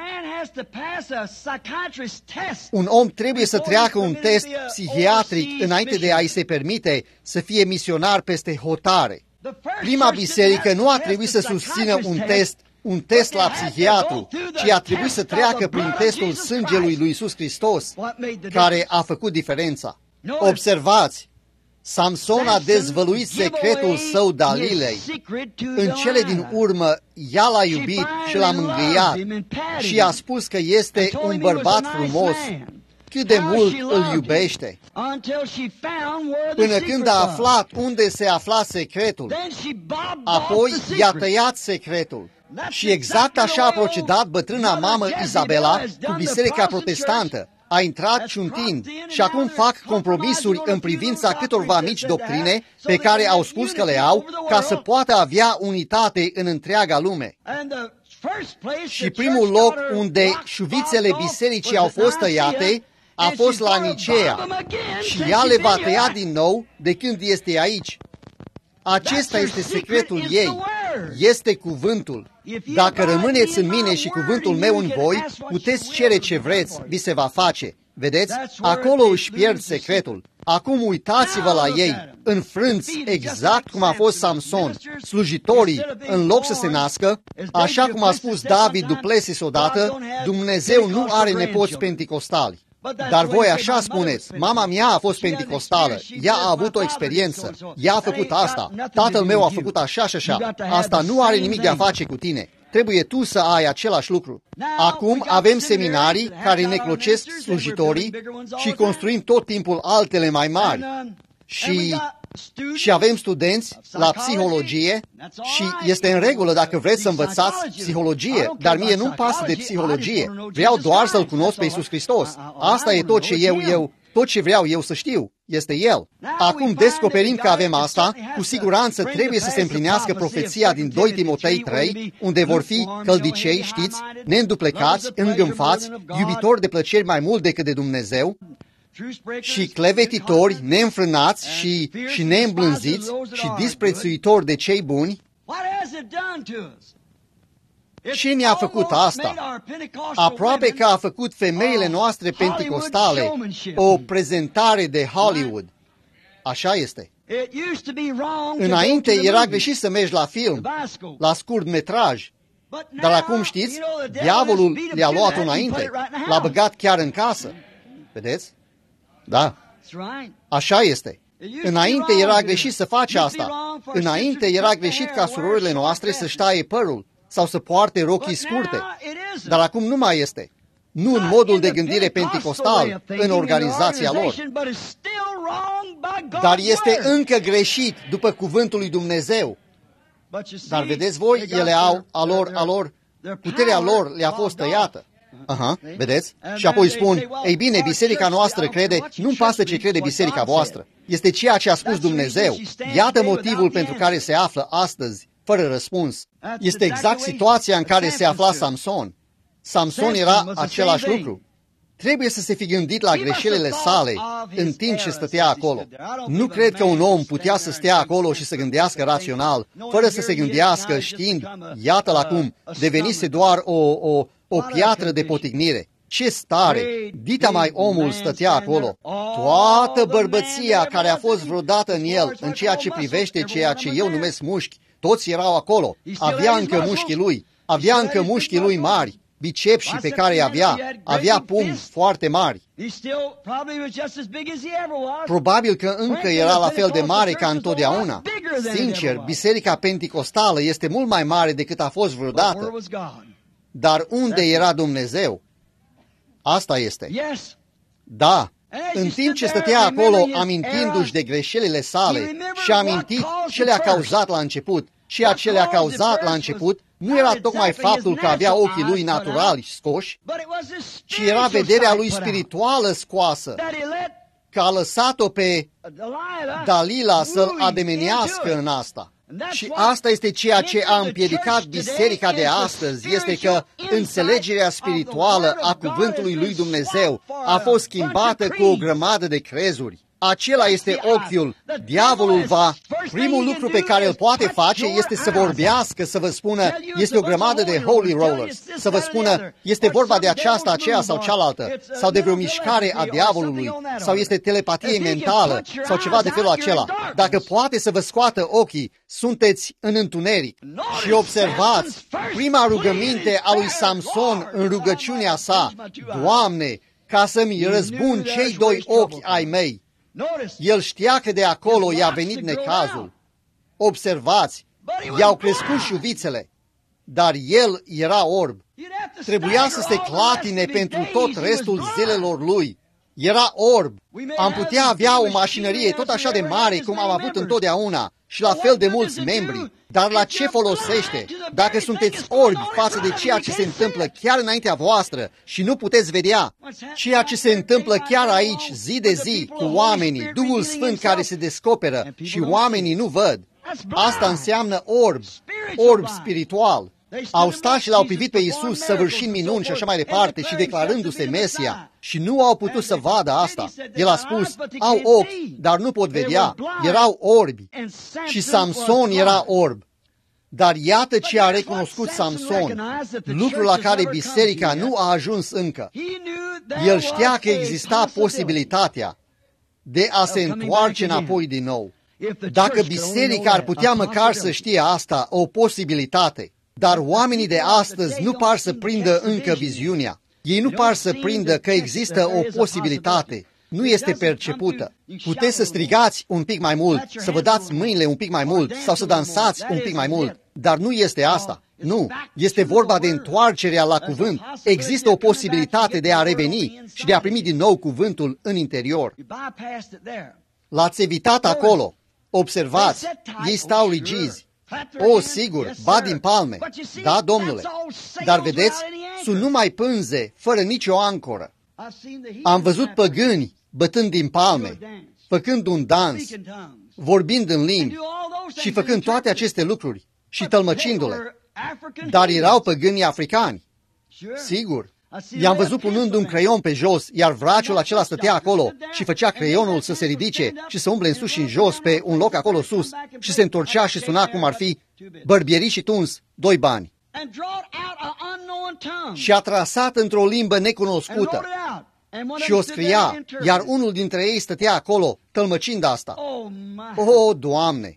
un om trebuie să treacă un test psihiatric înainte de a-i se permite să fie misionar peste hotare. Prima biserică nu a trebuit să susțină un test la psihiatru, ci a trebuit să treacă prin testul sângelui lui Iisus Hristos, care a făcut diferența. Observați, Samson a dezvăluit secretul său Dalilei. În cele din urmă, ea l-a iubit și l-a mângâiat și a spus că este un bărbat frumos, cât de mult îl iubește, până când a aflat unde se afla secretul. Apoi i-a tăiat secretul. Și exact așa a procedat bătrâna mamă Izabela cu biserica protestantă. A intrat ciuntind și acum fac compromisuri în privința câtorva mici doctrine pe care au spus că le au ca să poată avea unitate în întreaga lume. Și primul loc unde șuvițele bisericii au fost tăiate a fost la Nicea și ea le va tăia din nou de când este aici. Acesta este secretul ei. Este cuvântul. Dacă rămâneți în mine și cuvântul meu în voi, puteți cere ce vreți, vi se va face. Vedeți? Acolo își pierd secretul. Acum uitați-vă la ei, înfrânți exact cum a fost Samson. Slujitorii, în loc să se nască, așa cum a spus David Duplessis odată, Dumnezeu nu are nepoți penticostali. Dar voi așa spuneți, mama mea a fost penticostală, ea a avut o experiență, ea a făcut asta, tatăl meu a făcut așa și așa. Asta nu are nimic de a face cu tine. Trebuie tu să ai același lucru. Acum avem seminarii care ne clocesc slujitorii și construim tot timpul altele mai mari. Și avem studenți la psihologie și este în regulă dacă vreți să învățați psihologie, dar mie nu-mi pasă de psihologie. Vreau doar să-L cunosc pe Iisus Hristos. Asta e tot ce tot ce vreau eu să știu, este El. Acum descoperim că avem asta, cu siguranță trebuie să se împlinească profeția din 2 Timotei 3, unde vor fi căldicei, știți, neînduplecați, îngânfați, iubitori de plăceri mai mult decât de Dumnezeu, și clevetitori, neînfrânați și neîmblânziți și disprețuitori de cei buni. Ce ne-a făcut asta? Aproape că a făcut femeile noastre penticostale o prezentare de Hollywood. Așa este. Înainte era greșit să mergi la film, la scurtmetraj. Dar acum știți, diavolul le-a luat înainte, l-a băgat chiar în casă. Vedeți? Da. Așa este. Înainte era greșit să faci asta. Înainte era greșit ca surorile noastre să-și taie părul sau să poarte rochii scurte. Dar acum nu mai este. Nu în modul de gândire penticostal, în organizația lor. Dar este încă greșit după cuvântul lui Dumnezeu. Dar vedeți voi, ele au, puterea lor le-a fost tăiată. Aha, vedeți? Și apoi spun, ei bine, biserica noastră crede, nu-mi pasă ce crede biserica voastră. Este ceea ce a spus Dumnezeu. Iată motivul pentru care se află astăzi, fără răspuns. Este exact situația în care se afla Samson. Samson era același lucru. Trebuie să se fi gândit la greșelile sale în timp ce stătea acolo. Nu cred că un om putea să stea acolo și să gândească rațional, fără să se gândească știind, iată-l acum, devenise doar o piatră de potignire. Ce stare! Dita mai omul stătea acolo. Toată bărbăția care a fost vreodată în el, în ceea ce privește ceea ce eu numesc mușchi, toți erau acolo. Avea încă mușchii lui. Avea încă mușchii lui mari. Bicepsii pe care îi avea pumni foarte mari. Probabil că încă era la fel de mare ca întotdeauna. Sincer, biserica penticostală este mult mai mare decât a fost vreodată. Dar unde era Dumnezeu? Asta este. Da, în timp ce stătea acolo amintindu-și de greșelile sale și a amintit ce le-a cauzat la început, ceea ce le-a cauzat la început nu era tocmai faptul că avea ochii lui naturali scoși, ci era vederea lui spirituală scoasă, că a lăsat-o pe Dalila să-l ademenească în asta. Și asta este ceea ce a împiedicat biserica de astăzi, este că înțelegerea spirituală a cuvântului lui Dumnezeu a fost schimbată cu o grămadă de crezuri. Acela este ochiul. Diavolul primul lucru pe care îl poate face este să vorbească, să vă spună, este o grămadă de holy rollers, să vă spună, este vorba de aceasta, aceea sau cealaltă, sau de vreo mișcare a diavolului, sau este telepatie mentală, sau ceva de felul acela. Dacă poate să vă scoată ochii, sunteți în întuneric. Și observați, prima rugăminte a lui Samson în rugăciunea sa, Doamne, ca să-mi răzbun cei doi ochi ai mei. El știa că de acolo i-a venit necazul. Observați, i-au crescut șuvițele, dar el era orb. Trebuia să se clatine pentru tot restul zilelor lui. Era orb. Am putea avea o mașinărie tot așa de mare cum am avut întotdeauna și la fel de mulți membri, dar la ce folosește dacă sunteți orbi față de ceea ce se întâmplă chiar înaintea voastră și nu puteți vedea ceea ce se întâmplă chiar aici zi de zi cu oamenii, Duhul Sfânt care se descoperă și oamenii nu văd? Asta înseamnă orb spiritual. Au stat și l-au privit pe Iisus săvârșind minuni și așa mai departe și declarându-se Mesia și nu au putut să vadă asta. El a spus, au ochi, dar nu pot vedea. Erau orbi și Samson era orb. Dar iată ce a recunoscut Samson, lucrul la care biserica nu a ajuns încă. El știa că exista posibilitatea de a se întoarce înapoi din nou. Dacă biserica ar putea măcar să știe asta, o posibilitate. Dar oamenii de astăzi nu par să prindă încă viziunea. Ei nu par să prindă că există o posibilitate. Nu este percepută. Puteți să strigați un pic mai mult, să vă dați mâinile un pic mai mult sau să dansați un pic mai mult. Dar nu este asta. Nu. Este vorba de întoarcerea la cuvânt. Există o posibilitate de a reveni și de a primi din nou cuvântul în interior. L-ați evitat acolo. Observați, ei stau rigizi. O, sigur, bat din palme. Da, domnule. Dar vedeți, sunt numai pânze, fără nicio ancoră. Am văzut păgâni bătând din palme, făcând un dans, vorbind în limbi și făcând toate aceste lucruri și tălmăcindu-le. Dar erau păgânii africani. Sigur. I-am văzut punând un creion pe jos, iar vraciul acela stătea acolo și făcea creionul să se ridice și să umble în sus și în jos pe un loc acolo sus și se întorcea și suna cum ar fi bărbierit și tuns 2 bani. Și a trasat într-o limbă necunoscută și o scria, iar unul dintre ei stătea acolo, tălmăcind asta. O, Doamne!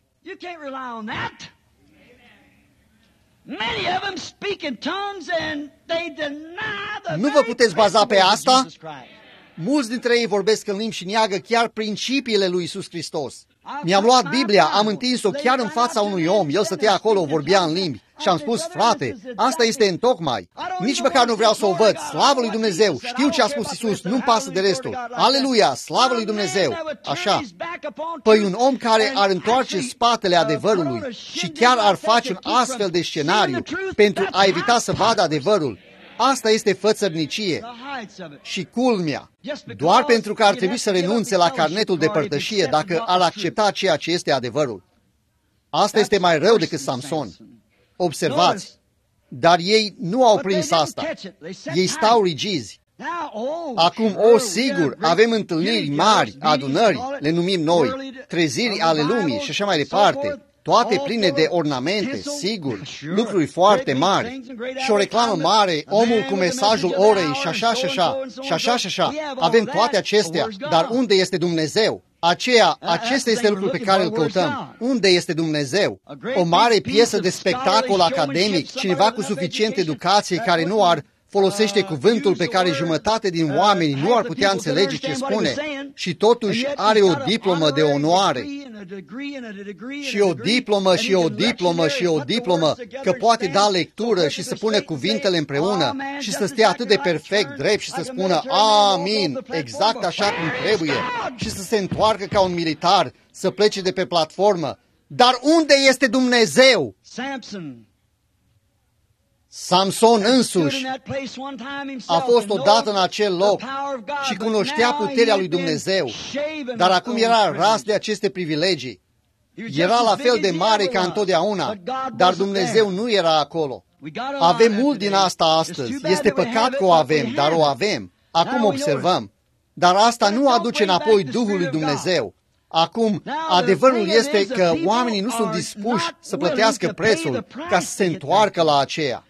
Nu vă puteți baza pe asta? Mulți dintre ei vorbesc în limbi și neagă chiar principiile lui Iisus Hristos. Mi-am luat Biblia, am întins-o chiar în fața unui om, el stătea acolo, vorbea în limbi și am spus, frate, asta este întocmai. Nici măcar nu vreau să o văd, slavă lui Dumnezeu, știu ce a spus Iisus, nu-mi pasă de restul. Aleluia, slavă lui Dumnezeu. Așa. Păi un om care ar întoarce spatele adevărului și chiar ar face un astfel de scenariu pentru a evita să vadă adevărul, asta este fățărnicie. Și culmea, doar pentru că ar trebui să renunțe la carnetul de părtășie dacă ar accepta ceea ce este adevărul. Asta este mai rău decât Samson. Observați, dar ei nu au prins asta. Ei stau rigizi. Acum, sigur, avem întâlniri mari, adunări, le numim noi, treziri ale lumii și așa mai departe. toate pline de ornamente, sigur, lucruri foarte mari. Și o reclamă mare, omul cu mesajul orei și așa și așa, și așa și așa. Avem toate acestea, dar unde este Dumnezeu? Acesta este lucrul pe care îl căutăm. Unde este Dumnezeu? O mare piesă de spectacol academic, cineva cu suficient educație care nu ar folosește cuvântul pe care jumătate din oamenii nu ar putea înțelege ce spune și totuși are o diplomă de onoare și o diplomă și o diplomă și o diplomă că poate da lectură și să pune cuvintele împreună și să stea atât de perfect drept și să spună amin, exact așa cum trebuie și să se întoarcă ca un militar, să plece de pe platformă. Dar unde este Dumnezeu? Samson însuși a fost odată în acel loc și cunoștea puterea lui Dumnezeu, dar acum era ras de aceste privilegii. Era la fel de mare ca întotdeauna, dar Dumnezeu nu era acolo. Avem mult din asta astăzi. Este păcat că o avem, dar o avem. Acum observăm. Dar asta nu aduce înapoi Duhul lui Dumnezeu. Acum, adevărul este că oamenii nu sunt dispuși să plătească prețul ca să se întoarcă la aceea.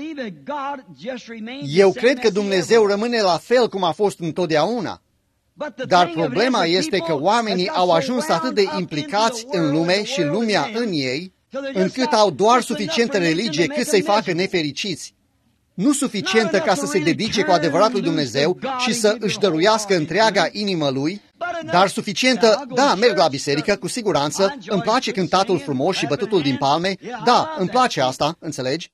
Eu cred că Dumnezeu rămâne la fel cum a fost întotdeauna. Dar problema este că oamenii au ajuns atât de implicați în lume și lumea în ei, încât au doar suficientă religie cât să-i facă nefericiți. Nu suficientă ca să se dedice cu adevărat lui Dumnezeu și să își dăruiască întreaga inimă lui, dar suficientă, da, merg la biserică, cu siguranță, îmi place cântatul frumos și bătutul din palme, da, îmi place asta, înțelegi?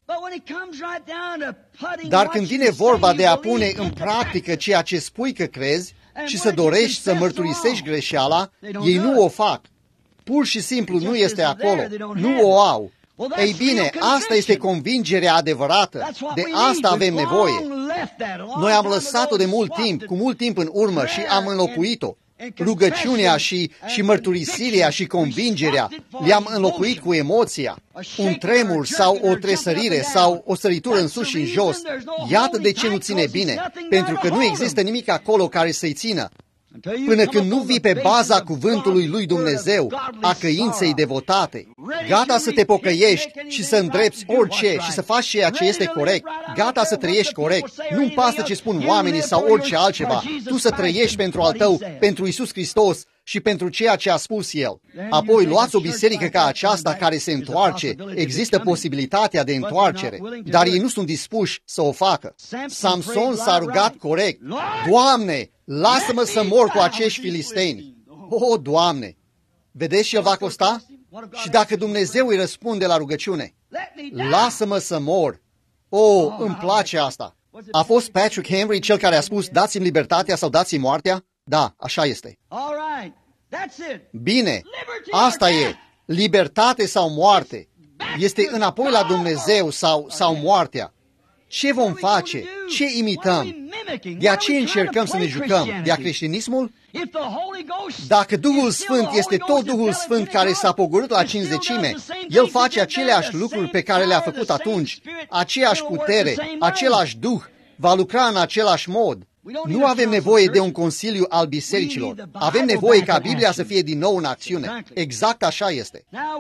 Dar când vine vorba de a pune în practică ceea ce spui că crezi și să dorești să mărturisești greșeala, ei nu o fac. Pur și simplu nu este acolo, nu o au. Ei bine, asta este convingerea adevărată. De asta avem nevoie. Noi am lăsat-o de mult timp, cu mult timp în urmă și am înlocuit-o. Rugăciunea și mărturisirea și convingerea le-am înlocuit cu emoția. Un tremur sau o tresărire sau o săritură în sus și în jos. Iată de ce nu ține bine, pentru că nu există nimic acolo care să-i țină. Până când nu vii pe baza cuvântului lui Dumnezeu, a căinței devotate, gata să te pocăiești și să îndrepți orice și să faci ceea ce este corect, gata să trăiești corect, nu-mi pasă ce spun oamenii sau orice altceva, tu să trăiești pentru al tău, pentru Iisus Hristos și pentru ceea ce a spus El. Apoi luați o biserică ca aceasta care se întoarce, există posibilitatea de întoarcere, dar ei nu sunt dispuși să o facă. Samson s-a rugat corect, Doamne, lasă-mă să mor cu acești filisteni. O, Doamne! Vedeți ce el va costa? Și dacă Dumnezeu îi răspunde la rugăciune, lasă-mă să mor. O, îmi place asta. A fost Patrick Henry cel care a spus, dați-mi libertatea sau dați-mi moartea? Da, așa este. Bine, asta e. Libertate sau moarte. Este înapoi la Dumnezeu sau moartea. Ce vom face? Ce imităm? De aceea încercăm să ne jucăm. De-a creștinismul? Dacă Duhul Sfânt este tot Duhul Sfânt care s-a pogorât la cincizecime, El face aceleași lucruri pe care le-a făcut atunci, aceeași putere, același Duh, va lucra în același mod. Nu avem nevoie de un consiliu al bisericilor. Avem nevoie ca Biblia să fie din nou în acțiune. Exact așa este.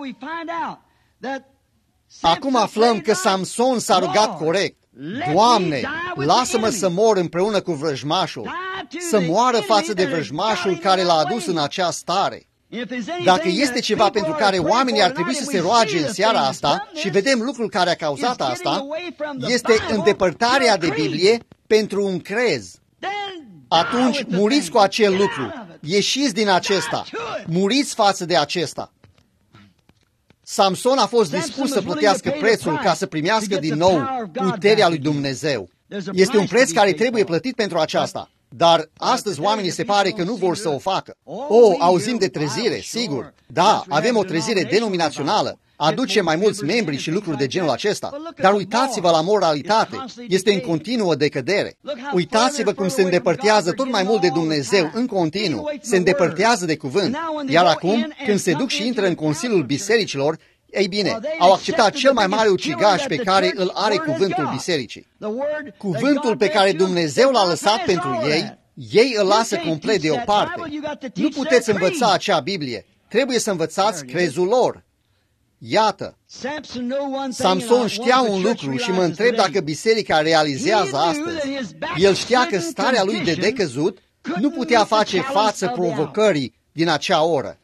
Acum aflăm că Samson s-a rugat corect. Doamne, lasă-mă să mor împreună cu vrăjmașul, să moară față de vrăjmașul care l-a adus în acea stare. Dacă este ceva pentru care oamenii ar trebui să se roage în seara asta și vedem lucrul care a cauzat asta, este îndepărtarea de Biblie pentru un crez. Atunci muriți cu acel lucru, ieșiți din acesta, muriți față de acesta. Samson a fost dispus să plătească prețul ca să primească din nou puterea lui Dumnezeu. Este un preț care trebuie plătit pentru aceasta. Dar astăzi oamenii se pare că nu vor să o facă. Auzim de trezire, sigur. Da, avem o trezire denominațională. Aduce mai mulți membri și lucruri de genul acesta. Dar uitați-vă la moralitate. Este în continuă decădere. Uitați-vă cum se îndepărtează tot mai mult de Dumnezeu în continuu. Se îndepărtează de cuvânt. Iar acum, când se duc și intră în Consiliul Bisericilor, ei bine, au acceptat cel mai mare ucigaș pe care îl are cuvântul bisericii. Cuvântul pe care Dumnezeu l-a lăsat pentru ei, ei îl lasă complet deoparte. Nu puteți învăța acea Biblie. Trebuie să învățați crezul lor. Iată, Samson știa un lucru și mă întreb dacă biserica realizează astăzi. El știa că starea lui de decăzut nu putea face față provocării din acea oră.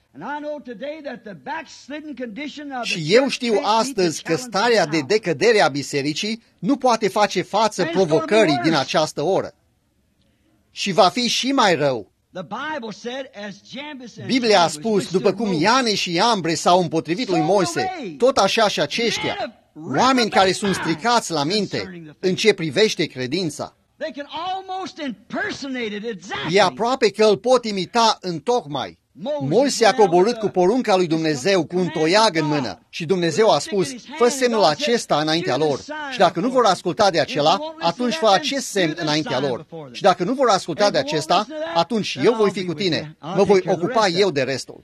Și eu știu astăzi că starea de decădere a bisericii nu poate face față provocării din această oră. Și va fi și mai rău. Biblia a spus, după cum Iane și Iambre s-au împotrivit lui Moise, tot așa și aceștia, oameni care sunt stricați la minte în ce privește credința. E aproape că îl pot imita întocmai. Moise a coborât cu porunca lui Dumnezeu cu un toiag în mână și Dumnezeu a spus, fă semnul acesta înaintea lor și dacă nu vor asculta de acela, atunci fă acest semn înaintea lor și dacă nu vor asculta de acesta, atunci eu voi fi cu tine, mă voi ocupa eu de restul.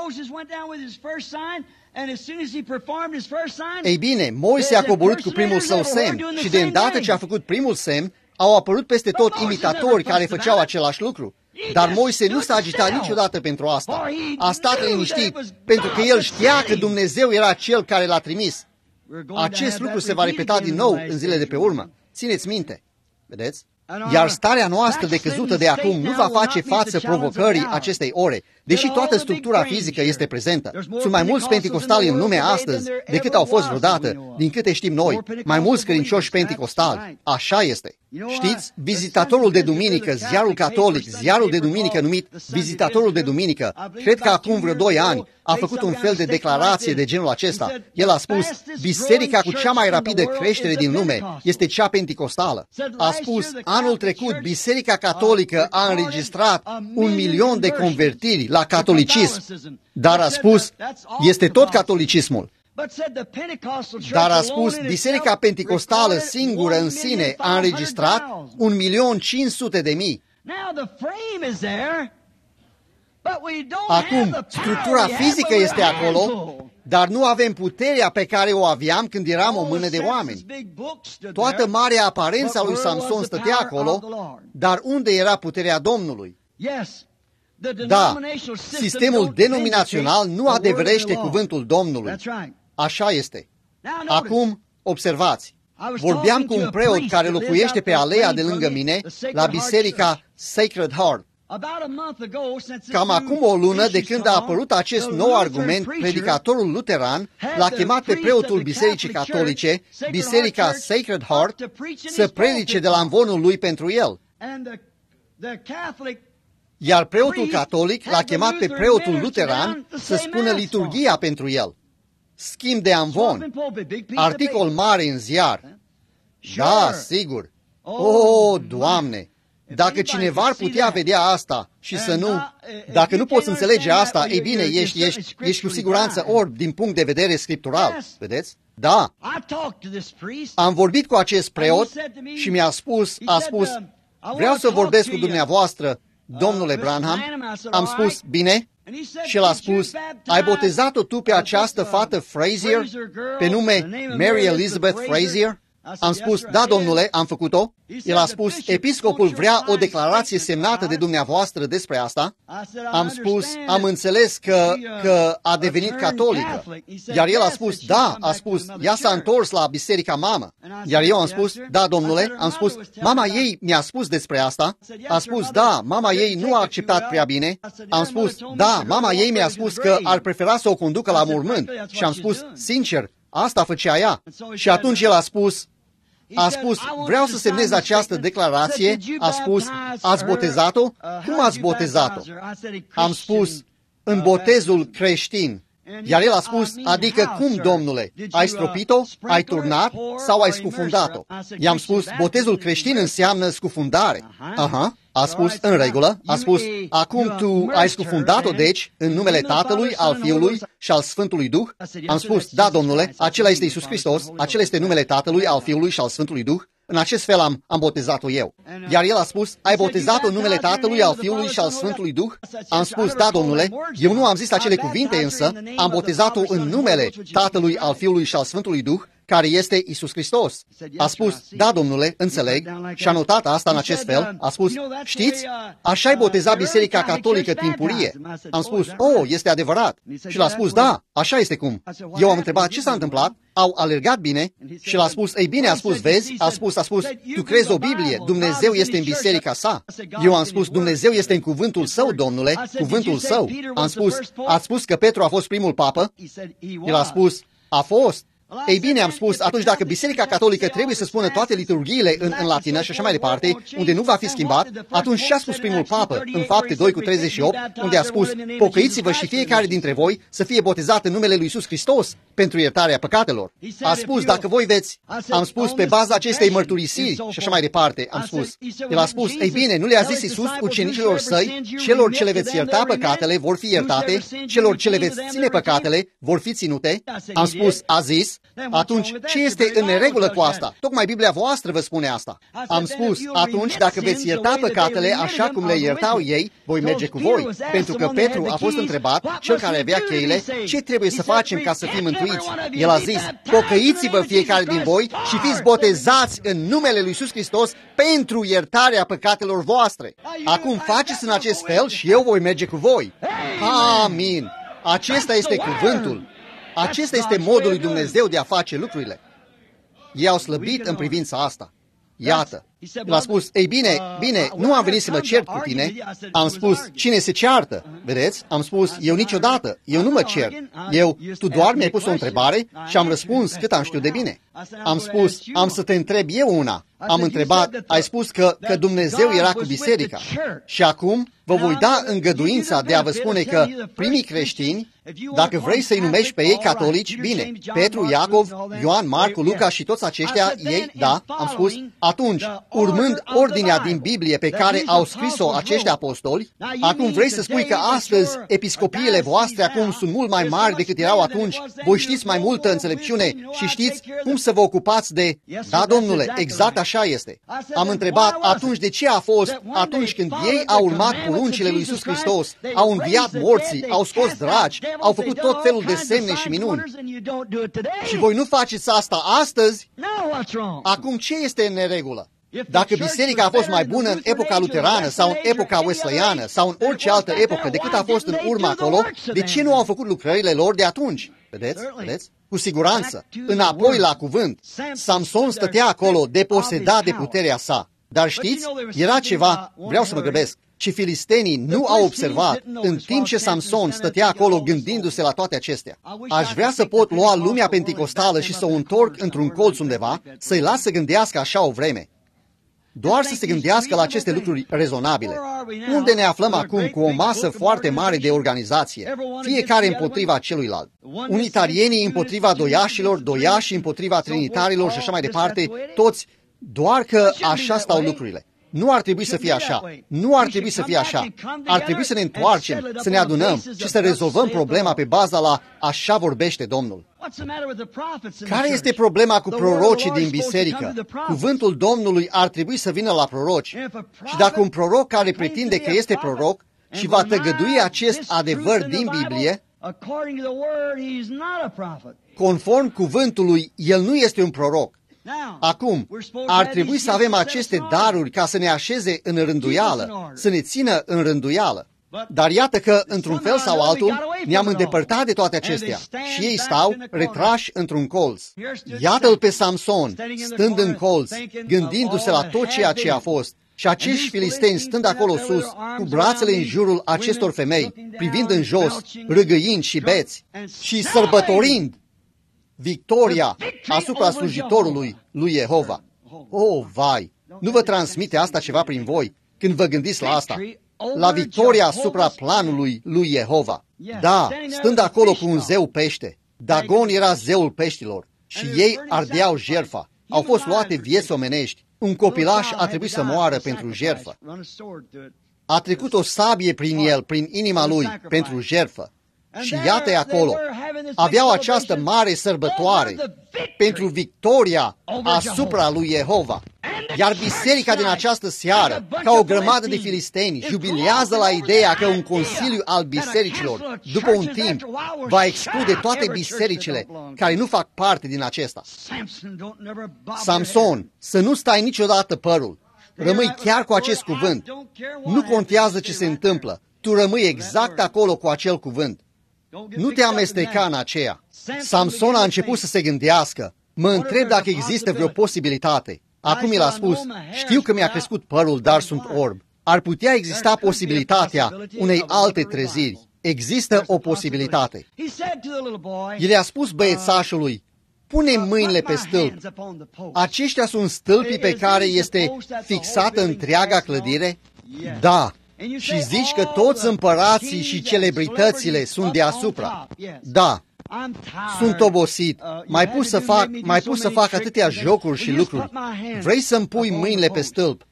Ei bine, Moise a coborât cu primul său semn și de îndată ce a făcut primul semn, au apărut peste tot imitatori care făceau același lucru. Dar Moise nu s-a agitat niciodată pentru asta. A stat liniștit, pentru că el știa că Dumnezeu era cel care l-a trimis. Acest lucru se va repeta din nou în zilele de pe urmă. Țineți minte, vedeți? Iar starea noastră decăzută de acum nu va face față provocării acestei ore, deși toată structura fizică este prezentă. Sunt mai mulți penticostali în lume astăzi decât au fost vreodată, din câte știm noi, mai mulți credincioși penticostali. Așa este. Știți, vizitatorul de duminică, ziarul catolic, ziarul de duminică numit Vizitatorul de duminică, cred că acum vreo 2 ani a făcut un fel de declarație de genul acesta. El a spus, biserica cu cea mai rapidă creștere din lume este cea penticostală. A spus, anul trecut, biserica catolică a înregistrat 1 milion de convertiri la catolicism. Dar a spus, este tot catolicismul. Dar a spus, biserica penticostală singură în sine a înregistrat 1.500.000. Acum, structura fizică este acolo, dar nu avem puterea pe care o aveam când eram o mână de oameni. Toată marea aparență a lui Samson stătea acolo, dar unde era puterea Domnului? Da, sistemul denominațional nu adeverește cuvântul Domnului. Așa este. Acum, observați. Vorbeam cu un preot care locuiește pe aleea de lângă mine, la biserica Sacred Heart. Cam acum o lună, de când a apărut acest nou argument, predicatorul luteran l-a chemat pe preotul Bisericii Catolice, Biserica Sacred Heart, să predice de la amvonul lui pentru el. Iar preotul catolic l-a chemat pe preotul luteran să spună liturghia pentru el. Schimb de amvon. Articol mare în ziar. Da, sigur. O, Doamne! Dacă cineva ar putea vedea asta și să nu... Dacă nu poți înțelege asta, ei bine, ești cu siguranță orb din punct de vedere scriptural. Vedeți? Da. Am vorbit cu acest preot și mi-a spus, vreau să vorbesc cu dumneavoastră, domnule Branham. Am spus, bine. Și el a spus, ai botezat-o tu pe această fată Frazier, pe nume Mary Elizabeth Frazier? Am spus, da, domnule, am făcut-o. El a spus, episcopul vrea o declarație semnată de dumneavoastră despre asta. Am spus, am înțeles că a devenit catolică. Iar el a spus, da, a spus, ea s-a întors la biserica mamă. Iar eu am spus, da, domnule, am spus, mama ei mi-a spus despre asta. A spus, da, mama ei nu a acceptat prea bine. Am spus, da, mama ei mi-a spus că ar prefera să o conducă la mormânt. Și am spus, sincer, asta făcea ea. Și atunci el a spus, vreau să semnez această declarație. A spus, ați botezat-o? Cum ați botezat-o? Am spus, în botezul creștin. Iar el a spus, adică cum, domnule? Ai stropit-o? Ai turnat? Sau ai scufundat-o? I-am spus, botezul creștin înseamnă scufundare. Aha. A spus, în regulă, a spus, acum tu ai scufundat-o, deci, în numele Tatălui, al Fiului și al Sfântului Duh? Am spus, da, domnule, acela este Iisus Hristos, acela este numele Tatălui, al Fiului și al Sfântului Duh. În acest fel am botezat-o eu. Iar el a spus, ai botezat-o în numele Tatălui, al Fiului și al Sfântului Duh? Am spus, da, domnule, eu nu am zis acele cuvinte, însă am botezat-o în numele Tatălui, al Fiului și al Sfântului Duh, care este Iisus Hristos. A spus, da, domnule, înțeleg, și a notat asta în acest fel. A spus, știți, așa-i boteza Biserica Catolică timpurie. Am spus, este adevărat. Și l-a spus, da, așa este cum. Eu am întrebat ce s-a întâmplat, au alergat bine și l-a spus, ei bine, a spus, vezi, a spus, tu crezi o Biblie, Dumnezeu este în biserica sa. Eu am spus, Dumnezeu este în cuvântul său, domnule, cuvântul său. Am spus, ați spus că Petru a fost primul papă? El a spus, a fost. Ei bine, am spus, atunci dacă Biserica Catolică trebuie să spună toate liturghiile în latină și așa mai departe, unde nu va fi schimbat, atunci ce a spus primul papă în Fapte 2:38, unde a spus, pocăiți-vă și fiecare dintre voi să fie botezat în numele lui Iisus Hristos pentru iertarea păcatelor. A spus, dacă voi veți, am spus, pe baza acestei mărturisiri și așa mai departe, am spus. El a spus, ei bine, nu le-a zis Iisus ucenicilor săi, celor ce le veți ierta păcatele vor fi iertate, celor ce le veți ține păcatele vor fi ținute? Am spus, a zis. Atunci, ce este în neregulă cu asta? Tocmai Biblia voastră vă spune asta. Am spus, atunci, dacă veți ierta păcatele așa cum le iertau ei, voi merge cu voi. Pentru că Petru a fost întrebat, cel care avea cheile, ce trebuie să facem ca să fim mântuiți? El a zis, pocăiți-vă fiecare din voi și fiți botezați în numele lui Iisus Hristos pentru iertarea păcatelor voastre. Acum faceți în acest fel și eu voi merge cu voi. Amin. Acesta este cuvântul. Acesta este modul lui Dumnezeu de a face lucrurile. Ei au slăbit în privința asta. Iată. El a spus, ei bine, nu am venit să mă cert cu tine. Am spus, cine se ceartă? Vedeți? Am spus, eu niciodată, eu nu mă cert. Tu doar mi-ai pus o întrebare și am răspuns cât am știut de bine. Am spus, am să te întreb eu una. Am întrebat, ai spus că Dumnezeu era cu biserica. Și acum vă voi da îngăduința de a vă spune că primii creștini, dacă vrei să-i numești pe ei catolici, bine, Petru, Iacov, Ioan, Marcu, Luca și toți aceștia, ei, da, am spus, atunci, urmând ordinea din Biblie pe care au scris-o acești apostoli, acum vrei să spui că astăzi episcopiile voastre acum sunt mult mai mari decât erau atunci, voi știți mai multă înțelepciune și știți cum să vă ocupați de... Da, domnule, exact așa este. Am întrebat atunci de ce a fost atunci când ei au urmat poruncile lui Iisus Hristos, au înviat morții, au scos dragi, au făcut tot felul de semne și minuni. Și voi nu faceți asta astăzi? Acum ce este în neregulă? Dacă biserica a fost mai bună în epoca luterană sau în epoca wesleyană sau în orice altă epocă decât a fost în urmă acolo, de ce nu au făcut lucrările lor de atunci? Vedeți? Cu siguranță. Înapoi la cuvânt. Samson stătea acolo deposedat de puterea sa. Dar știți, era ceva, vreau să mă grăbesc, ce filistenii nu au observat în timp ce Samson stătea acolo gândindu-se la toate acestea. Aș vrea să pot lua lumea penticostală și să o întorc într-un colț undeva, să-i las să gândească așa o vreme. Doar să se gândească la aceste lucruri rezonabile. Unde ne aflăm acum cu o masă foarte mare de organizație, fiecare împotriva celuilalt? Unitarienii împotriva doiașilor, doiașii împotriva trinitarilor și așa mai departe, toți, doar că așa stau lucrurile. Nu ar trebui să fie așa. Nu ar trebui să fie așa. Ar trebui să ne întoarcem, să ne adunăm și să rezolvăm problema pe baza la așa vorbește Domnul. Care este problema cu prorocii din biserică? Cuvântul Domnului ar trebui să vină la proroci. Și dacă un proroc care pretinde că este proroc și va tăgădui acest adevăr din Biblie, conform cuvântului, el nu este un proroc. Acum, ar trebui să avem aceste daruri ca să ne așeze în rânduială, să ne țină în rânduială. Dar iată că, într-un fel sau altul, ne-am îndepărtat de toate acestea și ei stau retrași într-un colț. Iată-l pe Samson, stând în colț, gândindu-se la tot ceea ce a fost. Și acești filisteni stând acolo sus, cu brațele în jurul acestor femei, privind în jos, râgâind și beți și sărbătorind victoria asupra slujitorului lui Jehova. Oh, vai! Nu vă transmite asta ceva prin voi când vă gândiți la asta? La victoria asupra planului lui Jehova. Da, stând acolo cu un zeu pește. Dagon era zeul peștilor și ei ardeau jertfa. Au fost luate vieți omenești. Un copilaș a trebuit să moară pentru jertfă. A trecut o sabie prin el, prin inima lui, pentru jertfă. Și iată-i acolo. Aveau această mare sărbătoare pentru victoria asupra lui Jehova. Iar biserica din această seară, ca o grămadă de filisteni, jubilează la ideea că un consiliu al bisericilor, după un timp, va exclude toate bisericile care nu fac parte din acesta. Samson, să nu stai niciodată părul. Rămâi chiar cu acest cuvânt. Nu contează ce se întâmplă. Tu rămâi exact acolo cu acel cuvânt. Nu te amesteca în aceea. Samson a început să se gândească. Mă întreb dacă există vreo posibilitate. Acum el a spus, știu că mi-a crescut părul, dar sunt orb. Ar putea exista posibilitatea unei alte treziri. Există o posibilitate. El i-a spus băiețașului, pune mâinile pe stâlp. Aceștia sunt stâlpii pe care este fixată întreaga clădire? Da. Și zici că toți împărații și celebritățile sunt deasupra? Da. Sunt obosit. Mai pus să fac atâtea jocuri și lucruri. Vrei să-mi pui mâinile pe stâlp?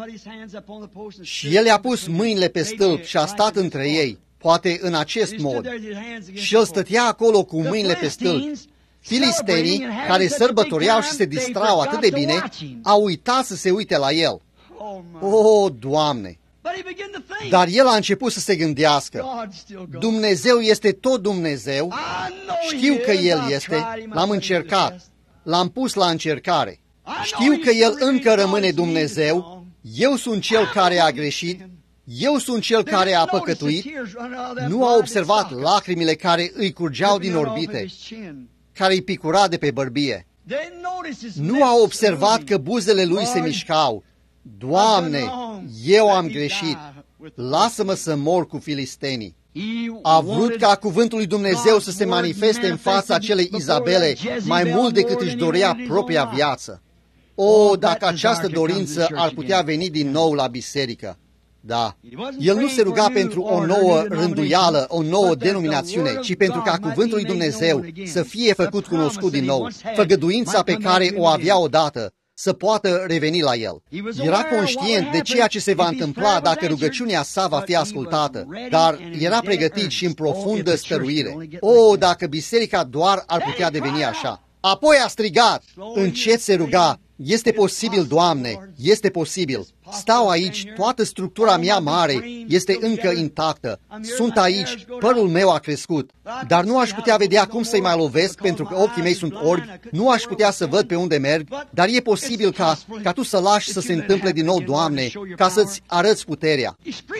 Și el i-a pus mâinile pe stâlp și a stat între ei, poate în acest mod. Și el stătea acolo cu mâinile pe stâlp. Filistenii, care sărbătoreau și se distrau atât de bine, au uitat să se uite la el. O, Doamne! Dar el a început să se gândească. Dumnezeu este tot Dumnezeu. Știu că El este. L-am încercat. L-am pus la încercare. Știu că El încă rămâne Dumnezeu. Eu sunt cel care a greșit. Eu sunt cel care a păcătuit. Nu a observat lacrimile care îi curgeau din orbite, care îi picura de pe bărbie. Nu a observat că buzele lui se mișcau. Doamne, eu am greșit. Lasă-mă să mor cu filistenii. A vrut ca cuvântul lui Dumnezeu să se manifeste în fața acelei Izabele mai mult decât își dorea propria viață. O, dacă această dorință ar putea veni din nou la biserică. Da. El nu se ruga pentru o nouă rânduială, o nouă denominațiune, ci pentru ca cuvântul lui Dumnezeu să fie făcut cunoscut din nou, făgăduința pe care o avea odată, să poată reveni la el. Era conștient de ceea ce se va întâmpla dacă rugăciunea sa va fi ascultată, dar era pregătit și în profundă stăruire. O, dacă biserica doar ar putea deveni așa. Apoi a strigat, încet se ruga, este posibil, Doamne, este posibil. Stau aici, toată structura mea mare este încă intactă. Sunt aici, părul meu a crescut, dar nu aș putea vedea cum să-i mai lovesc pentru că ochii mei sunt orbi, nu aș putea să văd pe unde merg, dar e posibil ca Tu să lași să se întâmple din nou, Doamne, ca să-ți arăți puterea.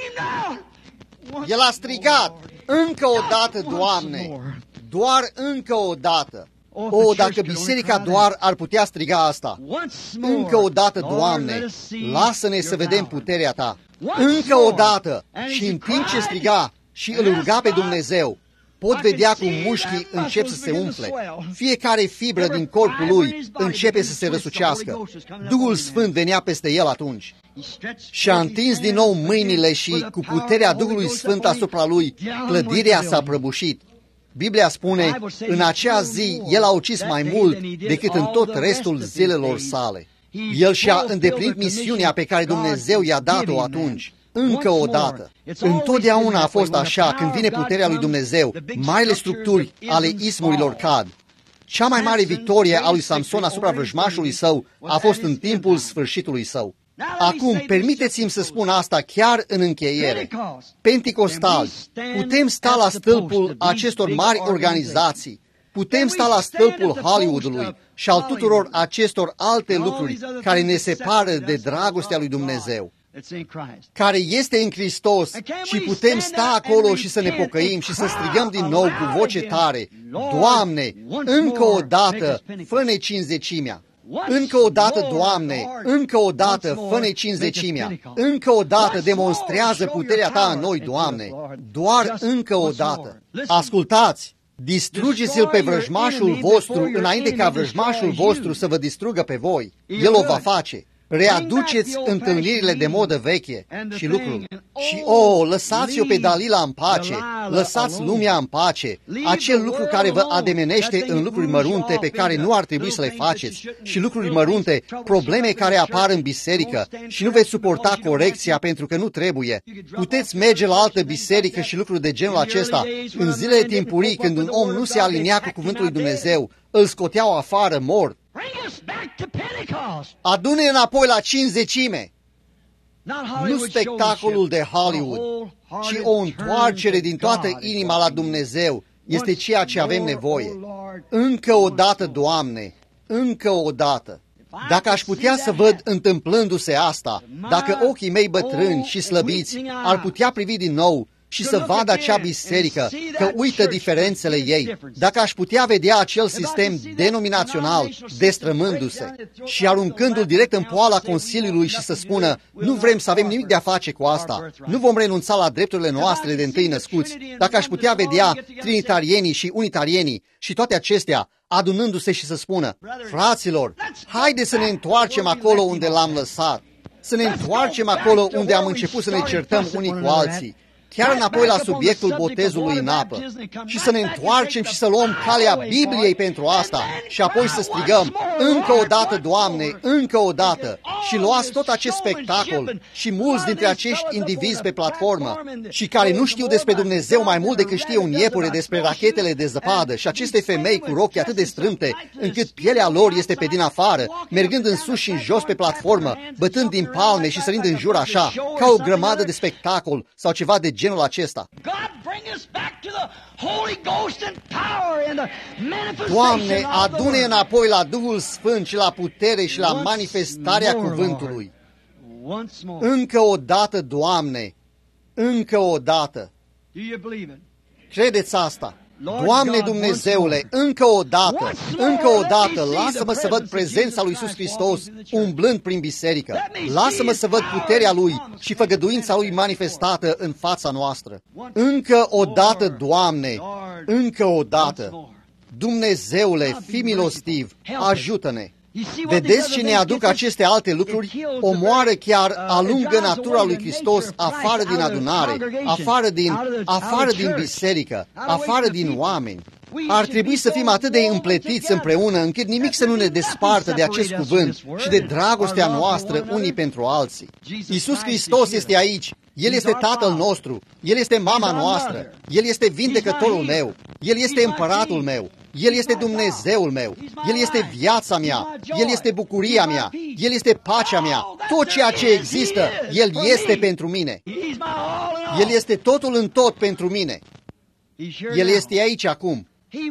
El a strigat, încă o dată, Doamne, doar încă o dată. O, dacă biserica doar ar putea striga asta. Încă o dată, Doamne, lasă-ne să vedem puterea Ta. Încă o dată. Și în timp ce striga și îl ruga pe Dumnezeu, pot vedea cum mușchii încep să se umfle. Fiecare fibră din corpul lui începe să se răsucească. Duhul Sfânt venea peste el atunci. Și-a întins din nou mâinile și, cu puterea Duhului Sfânt asupra lui, clădirea s-a prăbușit. Biblia spune, în acea zi, el a ucis mai mult decât în tot restul zilelor sale. El și-a îndeplinit misiunea pe care Dumnezeu i-a dat-o atunci. Încă o dată. Întotdeauna a fost așa, când vine puterea lui Dumnezeu, marile structuri ale ismurilor cad. Cea mai mare victorie a lui Samson asupra vrăjmașului său a fost în timpul sfârșitului său. Acum, permiteți-mi să spun asta chiar în încheiere. Penticostali, putem sta la stâlpul acestor mari organizații, putem sta la stâlpul Hollywoodului și al tuturor acestor alte lucruri care ne separă de dragostea lui Dumnezeu, care este în Hristos, și putem sta acolo și să ne pocăim și să strigăm din nou cu voce tare, Doamne, încă o dată, fă-ne cincizecimea. Încă o dată, Doamne, încă o dată, fă-ne cincizecimea. Încă o dată, demonstrează puterea Ta în noi, Doamne. Doar încă o dată. Ascultați! Distrugeți-l pe vrăjmașul vostru înainte ca vrăjmașul vostru să vă distrugă pe voi. El o va face. Readuceți întâlnirile de modă veche și lucruri. Și, lăsați-o pe Dalila în pace, lăsați lumea în pace, acel lucru care vă ademenește în lucruri mărunte pe care nu ar trebui să le faceți, și lucruri mărunte, probleme care apar în biserică și nu veți suporta corecția pentru că nu trebuie. Puteți merge la altă biserică și lucruri de genul acesta. În zilele timpurii, când un om nu se alinea cu cuvântul lui Dumnezeu, îl scoteau afară mort. Adune înapoi la cinzecime. Nu spectacolul de Hollywood, ci o întoarcere din toată inima la Dumnezeu este ceea ce avem nevoie. Încă o dată, Doamne, încă o dată. Dacă aș putea să văd întâmplându-se asta, dacă ochii mei bătrâni și slăbiți ar putea privi din nou și să vadă acea biserică, că uită diferențele ei, dacă aș putea vedea acel sistem denominațional destrămându-se și aruncându-l direct în poala Consiliului și să spună, nu vrem să avem nimic de a face cu asta, nu vom renunța la drepturile noastre de întâi născuți, dacă aș putea vedea trinitarienii și unitarienii și toate acestea adunându-se și să spună, fraților, haideți să ne întoarcem acolo unde l-am lăsat, să ne întoarcem acolo unde am început să ne certăm unii cu alții, chiar înapoi la subiectul botezului în apă, și să ne întoarcem și să luăm calea Bibliei pentru asta și apoi să strigăm, încă o dată, Doamne, încă o dată, și luați tot acest spectacol și mulți dintre acești indivizi pe platformă și care nu știu despre Dumnezeu mai mult decât știe un iepure despre rachetele de zăpadă și aceste femei cu rochi atât de strâmte încât pielea lor este pe din afară, mergând în sus și în jos pe platformă, bătând din palme și sărind în jur așa, ca o grămadă de spectacol sau ceva de genul acesta. Doamne, adune înapoi la Duhul Sfânt și la putere și la manifestarea cuvântului. Încă o dată, Doamne, încă o dată. Credeți asta? Doamne Dumnezeule, încă o dată, lasă-mă să văd prezența lui Iisus Hristos umblând prin biserică. Lasă-mă să văd puterea Lui și făgăduința Lui manifestată în fața noastră. Încă o dată, Doamne, încă o dată. Dumnezeule, fii milostiv, ajută-ne. Vedeți ce ne aduc aceste alte lucruri? Omoară chiar, alungă natura lui Hristos afară din adunare, afară din biserică, afară din oameni. Ar trebui să fim atât de împletiți împreună încât nimic să nu ne despartă de acest cuvânt și de dragostea noastră unii pentru alții. Iisus Hristos este aici. El este Tatăl nostru, El este mama noastră, El este vindecătorul meu, El este împăratul meu, El este Dumnezeul meu, El este viața mea, El este bucuria mea, El este pacea mea, tot ceea ce există, El este pentru mine. El este totul în tot pentru mine. El este aici acum.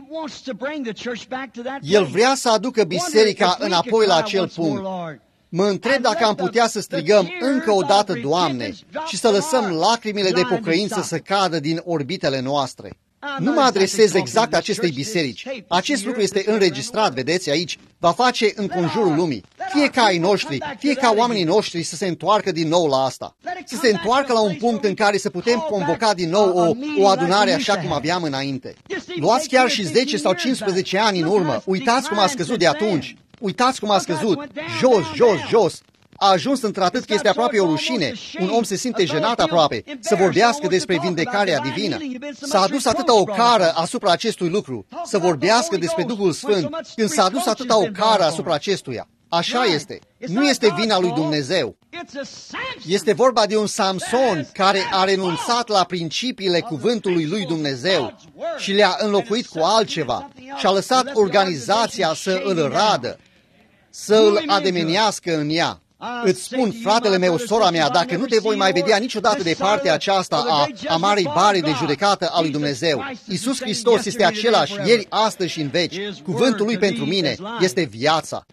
El vrea să aducă biserica înapoi la acel punct. Mă întreb dacă am putea să strigăm încă o dată, Doamne, și să lăsăm lacrimile de pocăință să cadă din orbitele noastre. Nu mă adresez exact acestei biserici. Acest lucru este înregistrat, vedeți aici, va face în conjurul lumii. Fie ca ai noștri, fie ca oamenii noștri să se întoarcă din nou la asta. Să se întoarcă la un punct în care să putem convoca din nou o adunare așa cum aveam înainte. Luați chiar și 10 sau 15 ani în urmă. Uitați cum a scăzut de atunci. Uitați cum a scăzut. Jos, jos, jos. A ajuns într-atât că este aproape o rușine. Un om se simte jenat aproape să vorbească despre vindecarea divină. S-a adus atâta o cară asupra acestui lucru, să vorbească despre Duhul Sfânt, când s-a adus atâta o cară asupra acestuia. Așa este. Nu este vina lui Dumnezeu. Este vorba de un Samson care a renunțat la principiile cuvântului lui Dumnezeu și le-a înlocuit cu altceva și a lăsat organizația să îl radă, să îl ademenească în ea. Îți spun, fratele meu, sora mea, dacă nu te voi mai vedea niciodată de partea aceasta a marei bare de judecată a lui Dumnezeu. Iisus Hristos este același ieri, astăzi și în veci. Cuvântul Lui pentru mine este viața.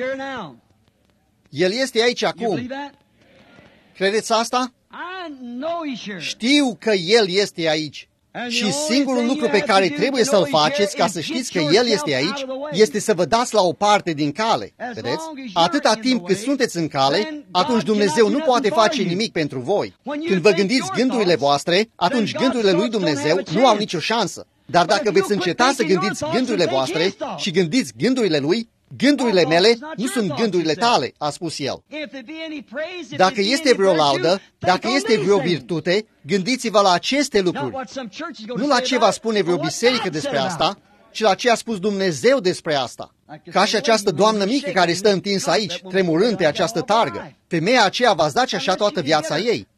El este aici acum. Credeți asta? Știu că El este aici. Și singurul lucru pe care trebuie să-l faceți ca să știți că El este aici, este să vă dați la o parte din cale. Vedeți? Atâta timp cât sunteți în cale, atunci Dumnezeu nu poate face nimic pentru voi. Când vă gândiți gândurile voastre, atunci gândurile lui Dumnezeu nu au nicio șansă. Dar dacă veți înceta să gândiți gândurile voastre și gândiți gândurile Lui, gândurile mele nu sunt gândurile tale, a spus El. Dacă este vreo laudă, dacă este vreo virtute, gândiți-vă la aceste lucruri. Nu la ce va spune vreo biserică despre asta, ci la ce a spus Dumnezeu despre asta. Ca și această doamnă mică care stă întinsă aici, tremurând pe această targă. Femeia aceea va zace așa toată viața ei.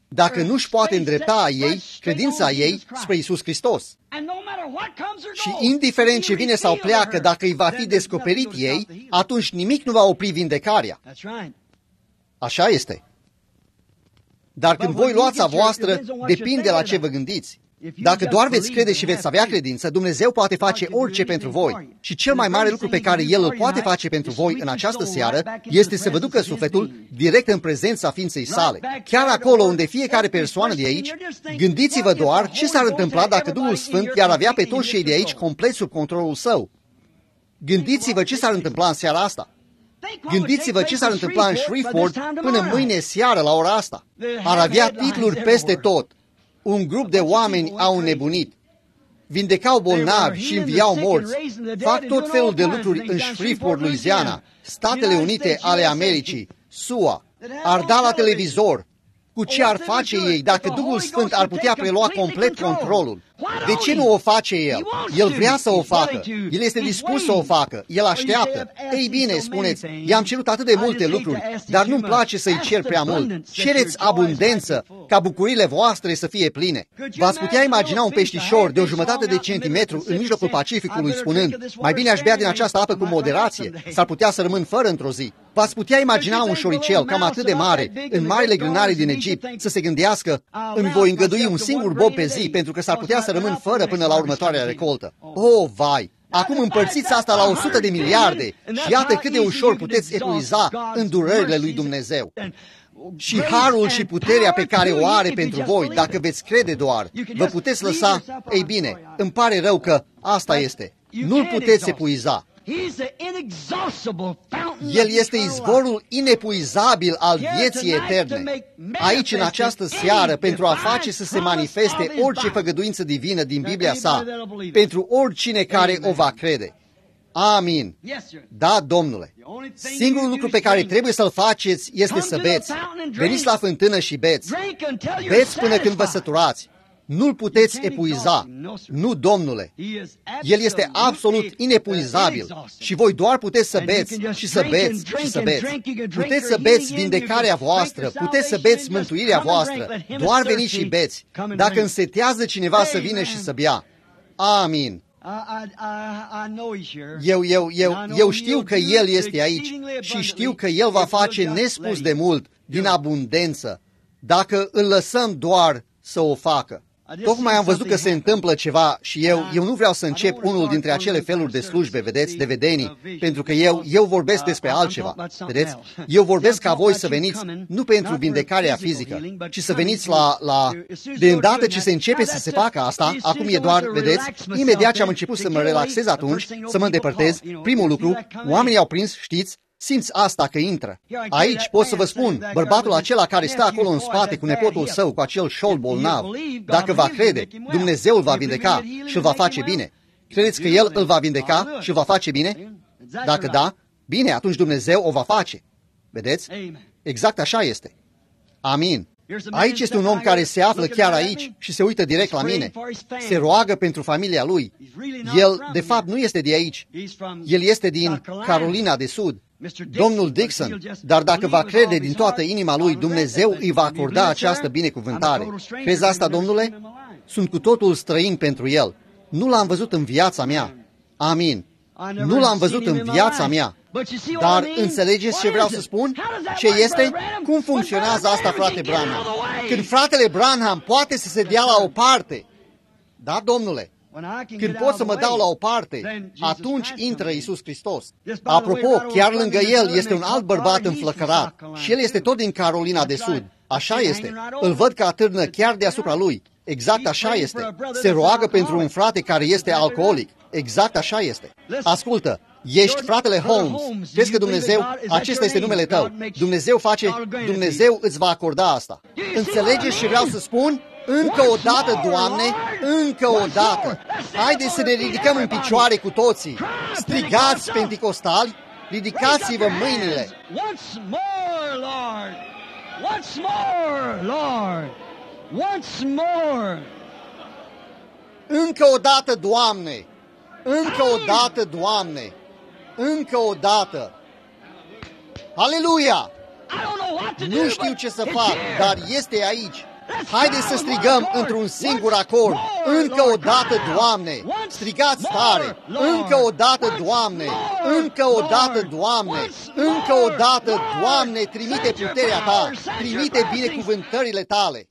dacă nu-și poate îndrepta ei, credința ei, spre Iisus Hristos. Și indiferent ce vine sau pleacă, dacă îi va fi descoperit ei, atunci nimic nu va opri vindecarea. Așa este. Dar când voi luați a voastră, depinde la ce vă gândiți. Dacă doar veți crede și veți avea credință, Dumnezeu poate face orice pentru voi. Și cel mai mare lucru pe care El îl poate face pentru voi în această seară este să vă ducă sufletul direct în prezența ființei sale. Chiar acolo unde fiecare persoană de aici, gândiți-vă doar ce s-ar întâmpla dacă Duhul Sfânt i-ar avea pe toți cei de aici complet sub controlul său. Gândiți-vă ce s-ar întâmpla în seara asta. Gândiți-vă ce s-ar întâmpla în Shreveport până mâine seară la ora asta. Ar avea titluri peste tot. Un grup de oameni au nebunit. Vindecau bolnavi și înviau morți. Fac tot felul de lucruri în Shreveport, Louisiana, Statele Unite ale Americii, SUA. Ar da la televizor. Cu ce ar face ei dacă Duhul Sfânt ar putea prelua complet controlul? De ce nu o face El? El vrea să o facă. El este dispus să o facă. El așteaptă. Ei bine, spuneți, i-am cerut atât de multe lucruri, dar nu-mi place să-i cer prea mult. Cereți abundență, ca bucurile voastre să fie pline. V-ați putea imagina un peștișor de 1/2 de centimetru în mijlocul Pacificului spunând, mai bine aș bea din această apă cu moderație, s-ar putea să rămân fără într-o zi. V-ați putea imagina un șoricel cam atât de mare, în marile grânare din Egipt, să se gândească, îmi voi îngădui un singur bob pe zi, pentru că s-ar putea să rămân fără până la următoarea recoltă. Oh, vai! Acum împărțiți asta la 100 de miliarde și iată cât de ușor puteți epuiza îndurările lui Dumnezeu. Și harul și puterea pe care o are pentru voi, dacă veți crede doar, vă puteți lăsa, ei bine, îmi pare rău că asta este. Nu-l puteți epuiza. El este izvorul inepuizabil al vieții eterne. Aici, în această seară, pentru a face să se manifeste orice făgăduință divină din Biblia sa, pentru oricine care o va crede. Amin. Da, Domnule. Singurul lucru pe care trebuie să-l faceți este să beți. Veniți la fântână și beți. Beți până când vă săturați. Nu-l puteți epuiza. Nu, Domnule. El este absolut inepuizabil. Și voi doar puteți să beți și să beți și să beți. Puteți să beți vindecarea voastră. Puteți să beți mântuirea voastră. Doar veniți și beți. Dacă însetează cineva să vină și să bea. Amin. Eu știu că El este aici și știu că El va face nespus de mult, din abundență, dacă îl lăsăm doar să o facă. Tocmai am văzut că se întâmplă ceva și eu nu vreau să încep unul dintre acele feluri de slujbe, vedeți, de vedenii, pentru că eu vorbesc despre altceva, vedeți? Eu vorbesc ca voi să veniți, nu pentru vindecarea fizică, ci să veniți de îndată ce se începe să se facă asta, acum e doar, vedeți, imediat ce am început să mă relaxez atunci, să mă îndepărtez, primul lucru, oamenii au prins, știți, simți asta că intră. Aici pot să vă spun, bărbatul acela care stă acolo în spate cu nepotul său, cu acel șold bolnav, dacă va crede, Dumnezeu îl va vindeca și îl va face bine. Credeți că El îl va vindeca și îl va face bine? Dacă da, bine, atunci Dumnezeu o va face. Vedeți? Exact așa este. Amin. Aici este un om care se află chiar aici și se uită direct la mine. Se roagă pentru familia lui. El, de fapt, nu este de aici. El este din Carolina de Sud. Domnul Dixon, dar dacă va crede din toată inima lui, Dumnezeu îi va acorda această binecuvântare. Crezi asta, Domnule? Sunt cu totul străin pentru el. Nu l-am văzut în viața mea. Amin. Nu l-am văzut în viața mea. Dar înțelegeți ce vreau să spun? Ce este? Cum funcționează asta, frate Branham? Când fratele Branham poate să se dea la o parte. Da, Domnule. Când pot să mă dau la o parte, atunci intră Iisus Hristos. Apropo, chiar lângă el este un alt bărbat înflăcărat și el este tot din Carolina de Sud. Așa este. Îl văd că atârnă chiar deasupra lui. Exact așa este. Se roagă pentru un frate care este alcoolic. Exact așa este. Ascultă, ești fratele Holmes. Crezi că Dumnezeu, acesta este numele tău. Dumnezeu îți va acorda asta. Înțelegeți ce vreau să spun? Încă o dată, Doamne, încă o dată. Haideți să ne ridicăm în picioare cu toții. Strigați, penticostali, ridicați-vă mâinile. Once more, Lord. Once more, Lord. Once more. Încă o dată, Doamne. Încă o dată, Doamne. Încă o dată. Aleluia! Nu știu ce să fac, dar este aici. Haideți să strigăm într-un singur acord. Încă o dată, Doamne! Strigați tare! Încă o dată, Doamne! Încă o dată, Doamne! Încă o dată, Doamne! Trimite puterea Ta! Trimite binecuvântările Tale!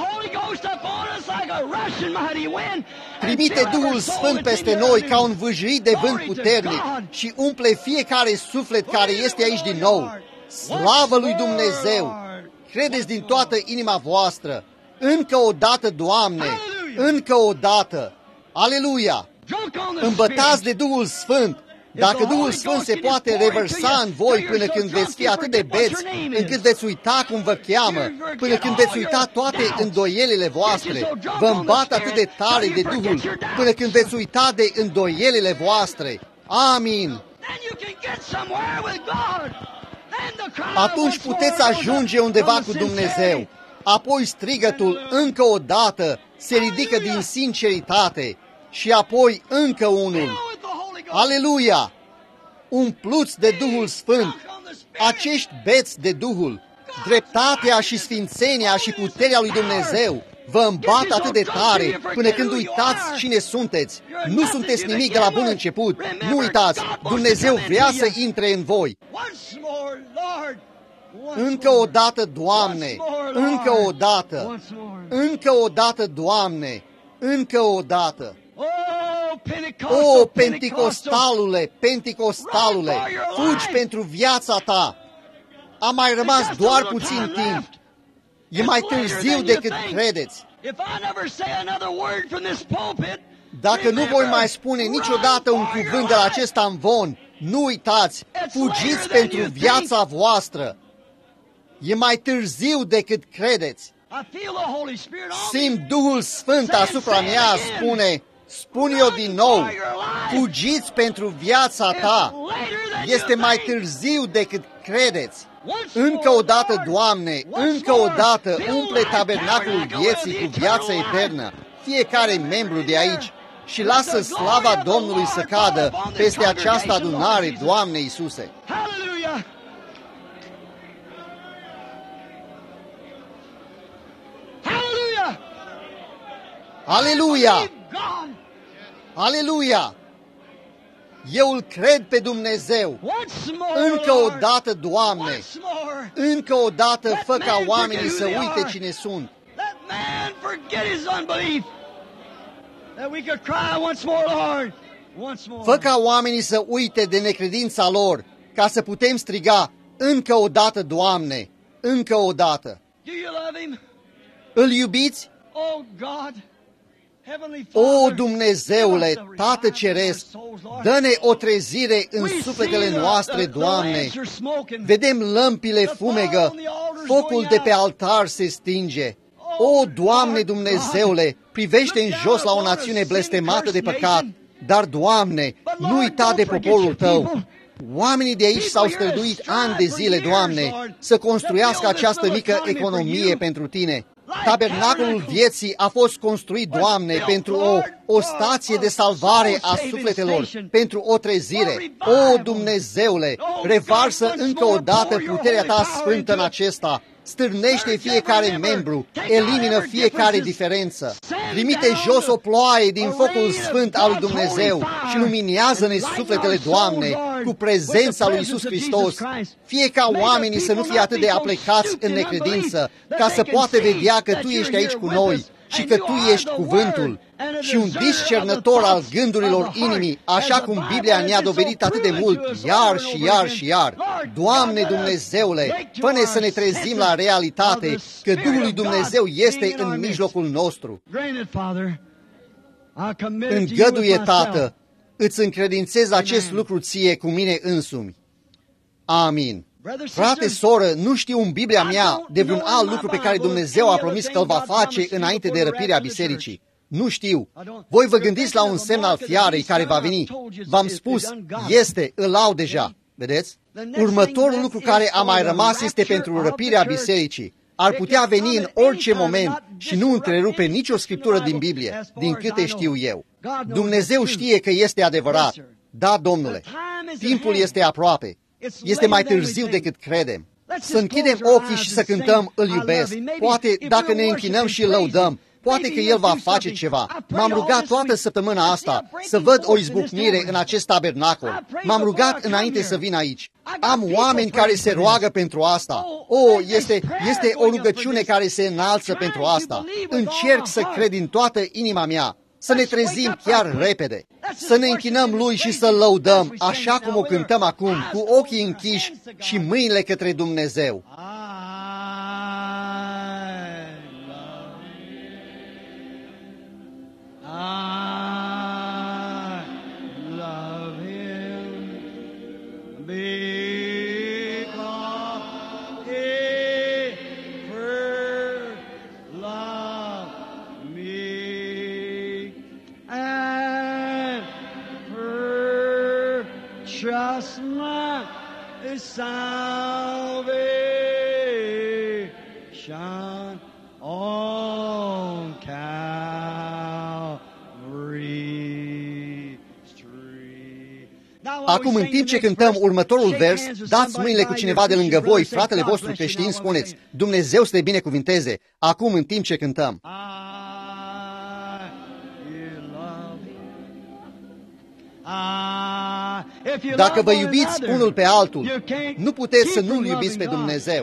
Trimite Duhul Sfânt peste noi ca un vâjrit de vânt puternic și umple fiecare suflet care este aici din nou. Slavă lui Dumnezeu! Credeți din toată inima voastră. Încă o dată, Doamne, încă o dată. Aleluia! Îmbătați de Duhul Sfânt. Dacă Duhul Sfânt se poate revărsa în voi până când veți fi atât de beți, încât veți uita cum vă cheamă, până când veți uita toate îndoielile voastre, vă îmbată atât de tare de Duhul, până când veți uita de îndoielile voastre. Amin! Atunci puteți ajunge undeva cu Dumnezeu. Apoi strigătul încă o dată se ridică din sinceritate și apoi încă unul. Aleluia! Umpluți de Duhul Sfânt, acești beți de Duhul, dreptatea și sfințenia și puterea lui Dumnezeu vă îmbată atât de tare până când uitați cine sunteți. Nu sunteți nimic de la bun început. Nu uitați, Dumnezeu vrea să intre în voi. Încă o dată, Doamne, încă o dată, încă o dată, Doamne, încă o dată. O, Penticostalule, Penticostalule, fugi pentru viața ta. A mai rămas doar puțin timp. E mai târziu decât credeți. Dacă nu voi mai spune niciodată un cuvânt de la acest amvon, nu uitați, fugiți pentru viața voastră. E mai târziu decât credeți. Simt Duhul Sfânt asupra mea, spun eu din nou, fugiți pentru viața ta. Este mai târziu decât credeți. Încă o dată, Doamne, încă o dată, umple tabernaculul vieții cu viața eternă, fiecare membru de aici, și lasă slava Domnului să cadă peste această adunare, Doamne Iisuse. Aleluia! Aleluia! Eu îl cred pe Dumnezeu. Încă o dată, Doamne, încă o dată fă ca oamenii să uite cine sunt. Fă ca oamenii să uite de necredința lor, ca să putem striga încă o dată, Doamne, încă o dată. Îl iubiți? O, Dumnezeule, Tată Ceresc, dă-ne o trezire în sufletele noastre, Doamne. Vedem lămpile fumegă, focul de pe altar se stinge. O, Doamne Dumnezeule, privește în jos la o națiune blestemată de păcat, dar, Doamne, nu uita de poporul Tău. Oamenii de aici s-au străduit ani de zile, Doamne, să construiască această mică economie pentru Tine. Tabernaculul vieții a fost construit, Doamne, pentru o stație de salvare a sufletelor, pentru o trezire. O, Dumnezeule, revarsă încă o dată puterea Ta sfântă în acesta. Stârnește fiecare membru, elimină fiecare diferență. Trimite jos o ploaie din focul sfânt al lui Dumnezeu și luminează-ne sufletele, Doamne, cu prezența lui Iisus Hristos. Fie ca oamenii să nu fie atât de aplecați în necredință, ca să poată vedea că Tu ești aici cu noi și că Tu ești cuvântul și un discernător al gândurilor inimii, așa cum Biblia ne-a dovedit atât de mult, iar și iar și iar. Doamne Dumnezeule, fă-ne să ne trezim la realitate că Duhul lui Dumnezeu este în mijlocul nostru. Îngăduie, Tată, îți încredințez acest lucru Ție cu mine însumi. Amin. Frate, soră, nu știu în Biblia mea de vreun alt lucru pe care Dumnezeu a promis că îl va face înainte de răpirea bisericii. Nu știu. Voi vă gândiți la un semn al fiarei care va veni. V-am spus, este, îl au deja. Vedeți? Următorul lucru care a mai rămas este pentru răpirea bisericii. Ar putea veni în orice moment și nu întrerupe nicio scriptură din Biblie, din câte știu eu. Dumnezeu știe că este adevărat. Da, Domnule, timpul este aproape. Este mai târziu decât credem. Să închidem ochii și să cântăm Îl iubesc. Poate dacă ne închinăm și îl lăudăm, poate că El va face ceva. M-am rugat toată săptămâna asta să văd o izbucnire în acest tabernacol. M-am rugat înainte să vin aici. Am oameni care se roagă pentru asta. Este o rugăciune care se înalță pentru asta. Încerc să cred din toată inima mea. Să ne trezim chiar repede, să ne închinăm Lui și să-L lăudăm, așa cum o cântăm acum, cu ochii închiși și mâinile către Dumnezeu. Trust my salvation on Calvary Street. Acum, în timp ce cântăm următorul vers, dați mâinile cu cineva de lângă voi, fratele vostru creștin, spuneți, Dumnezeu să te binecuvinteze. Acum, în timp ce cântăm. Dacă vă iubiți unul pe altul, nu puteți să nu-L iubiți pe Dumnezeu.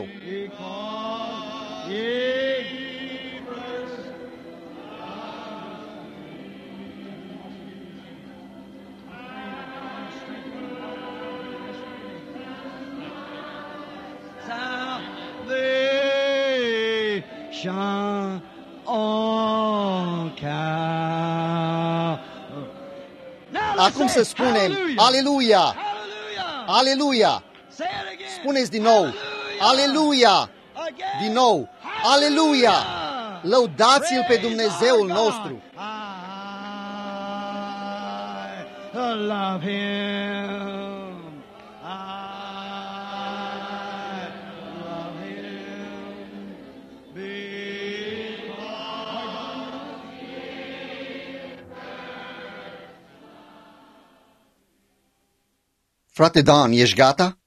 Acum să spunem, Aleluia! Aleluia! Spuneți din nou, Aleluia! Din nou, Aleluia! Lăudați-L pe Dumnezeul nostru! I love Him. Frate Dan, ești gata?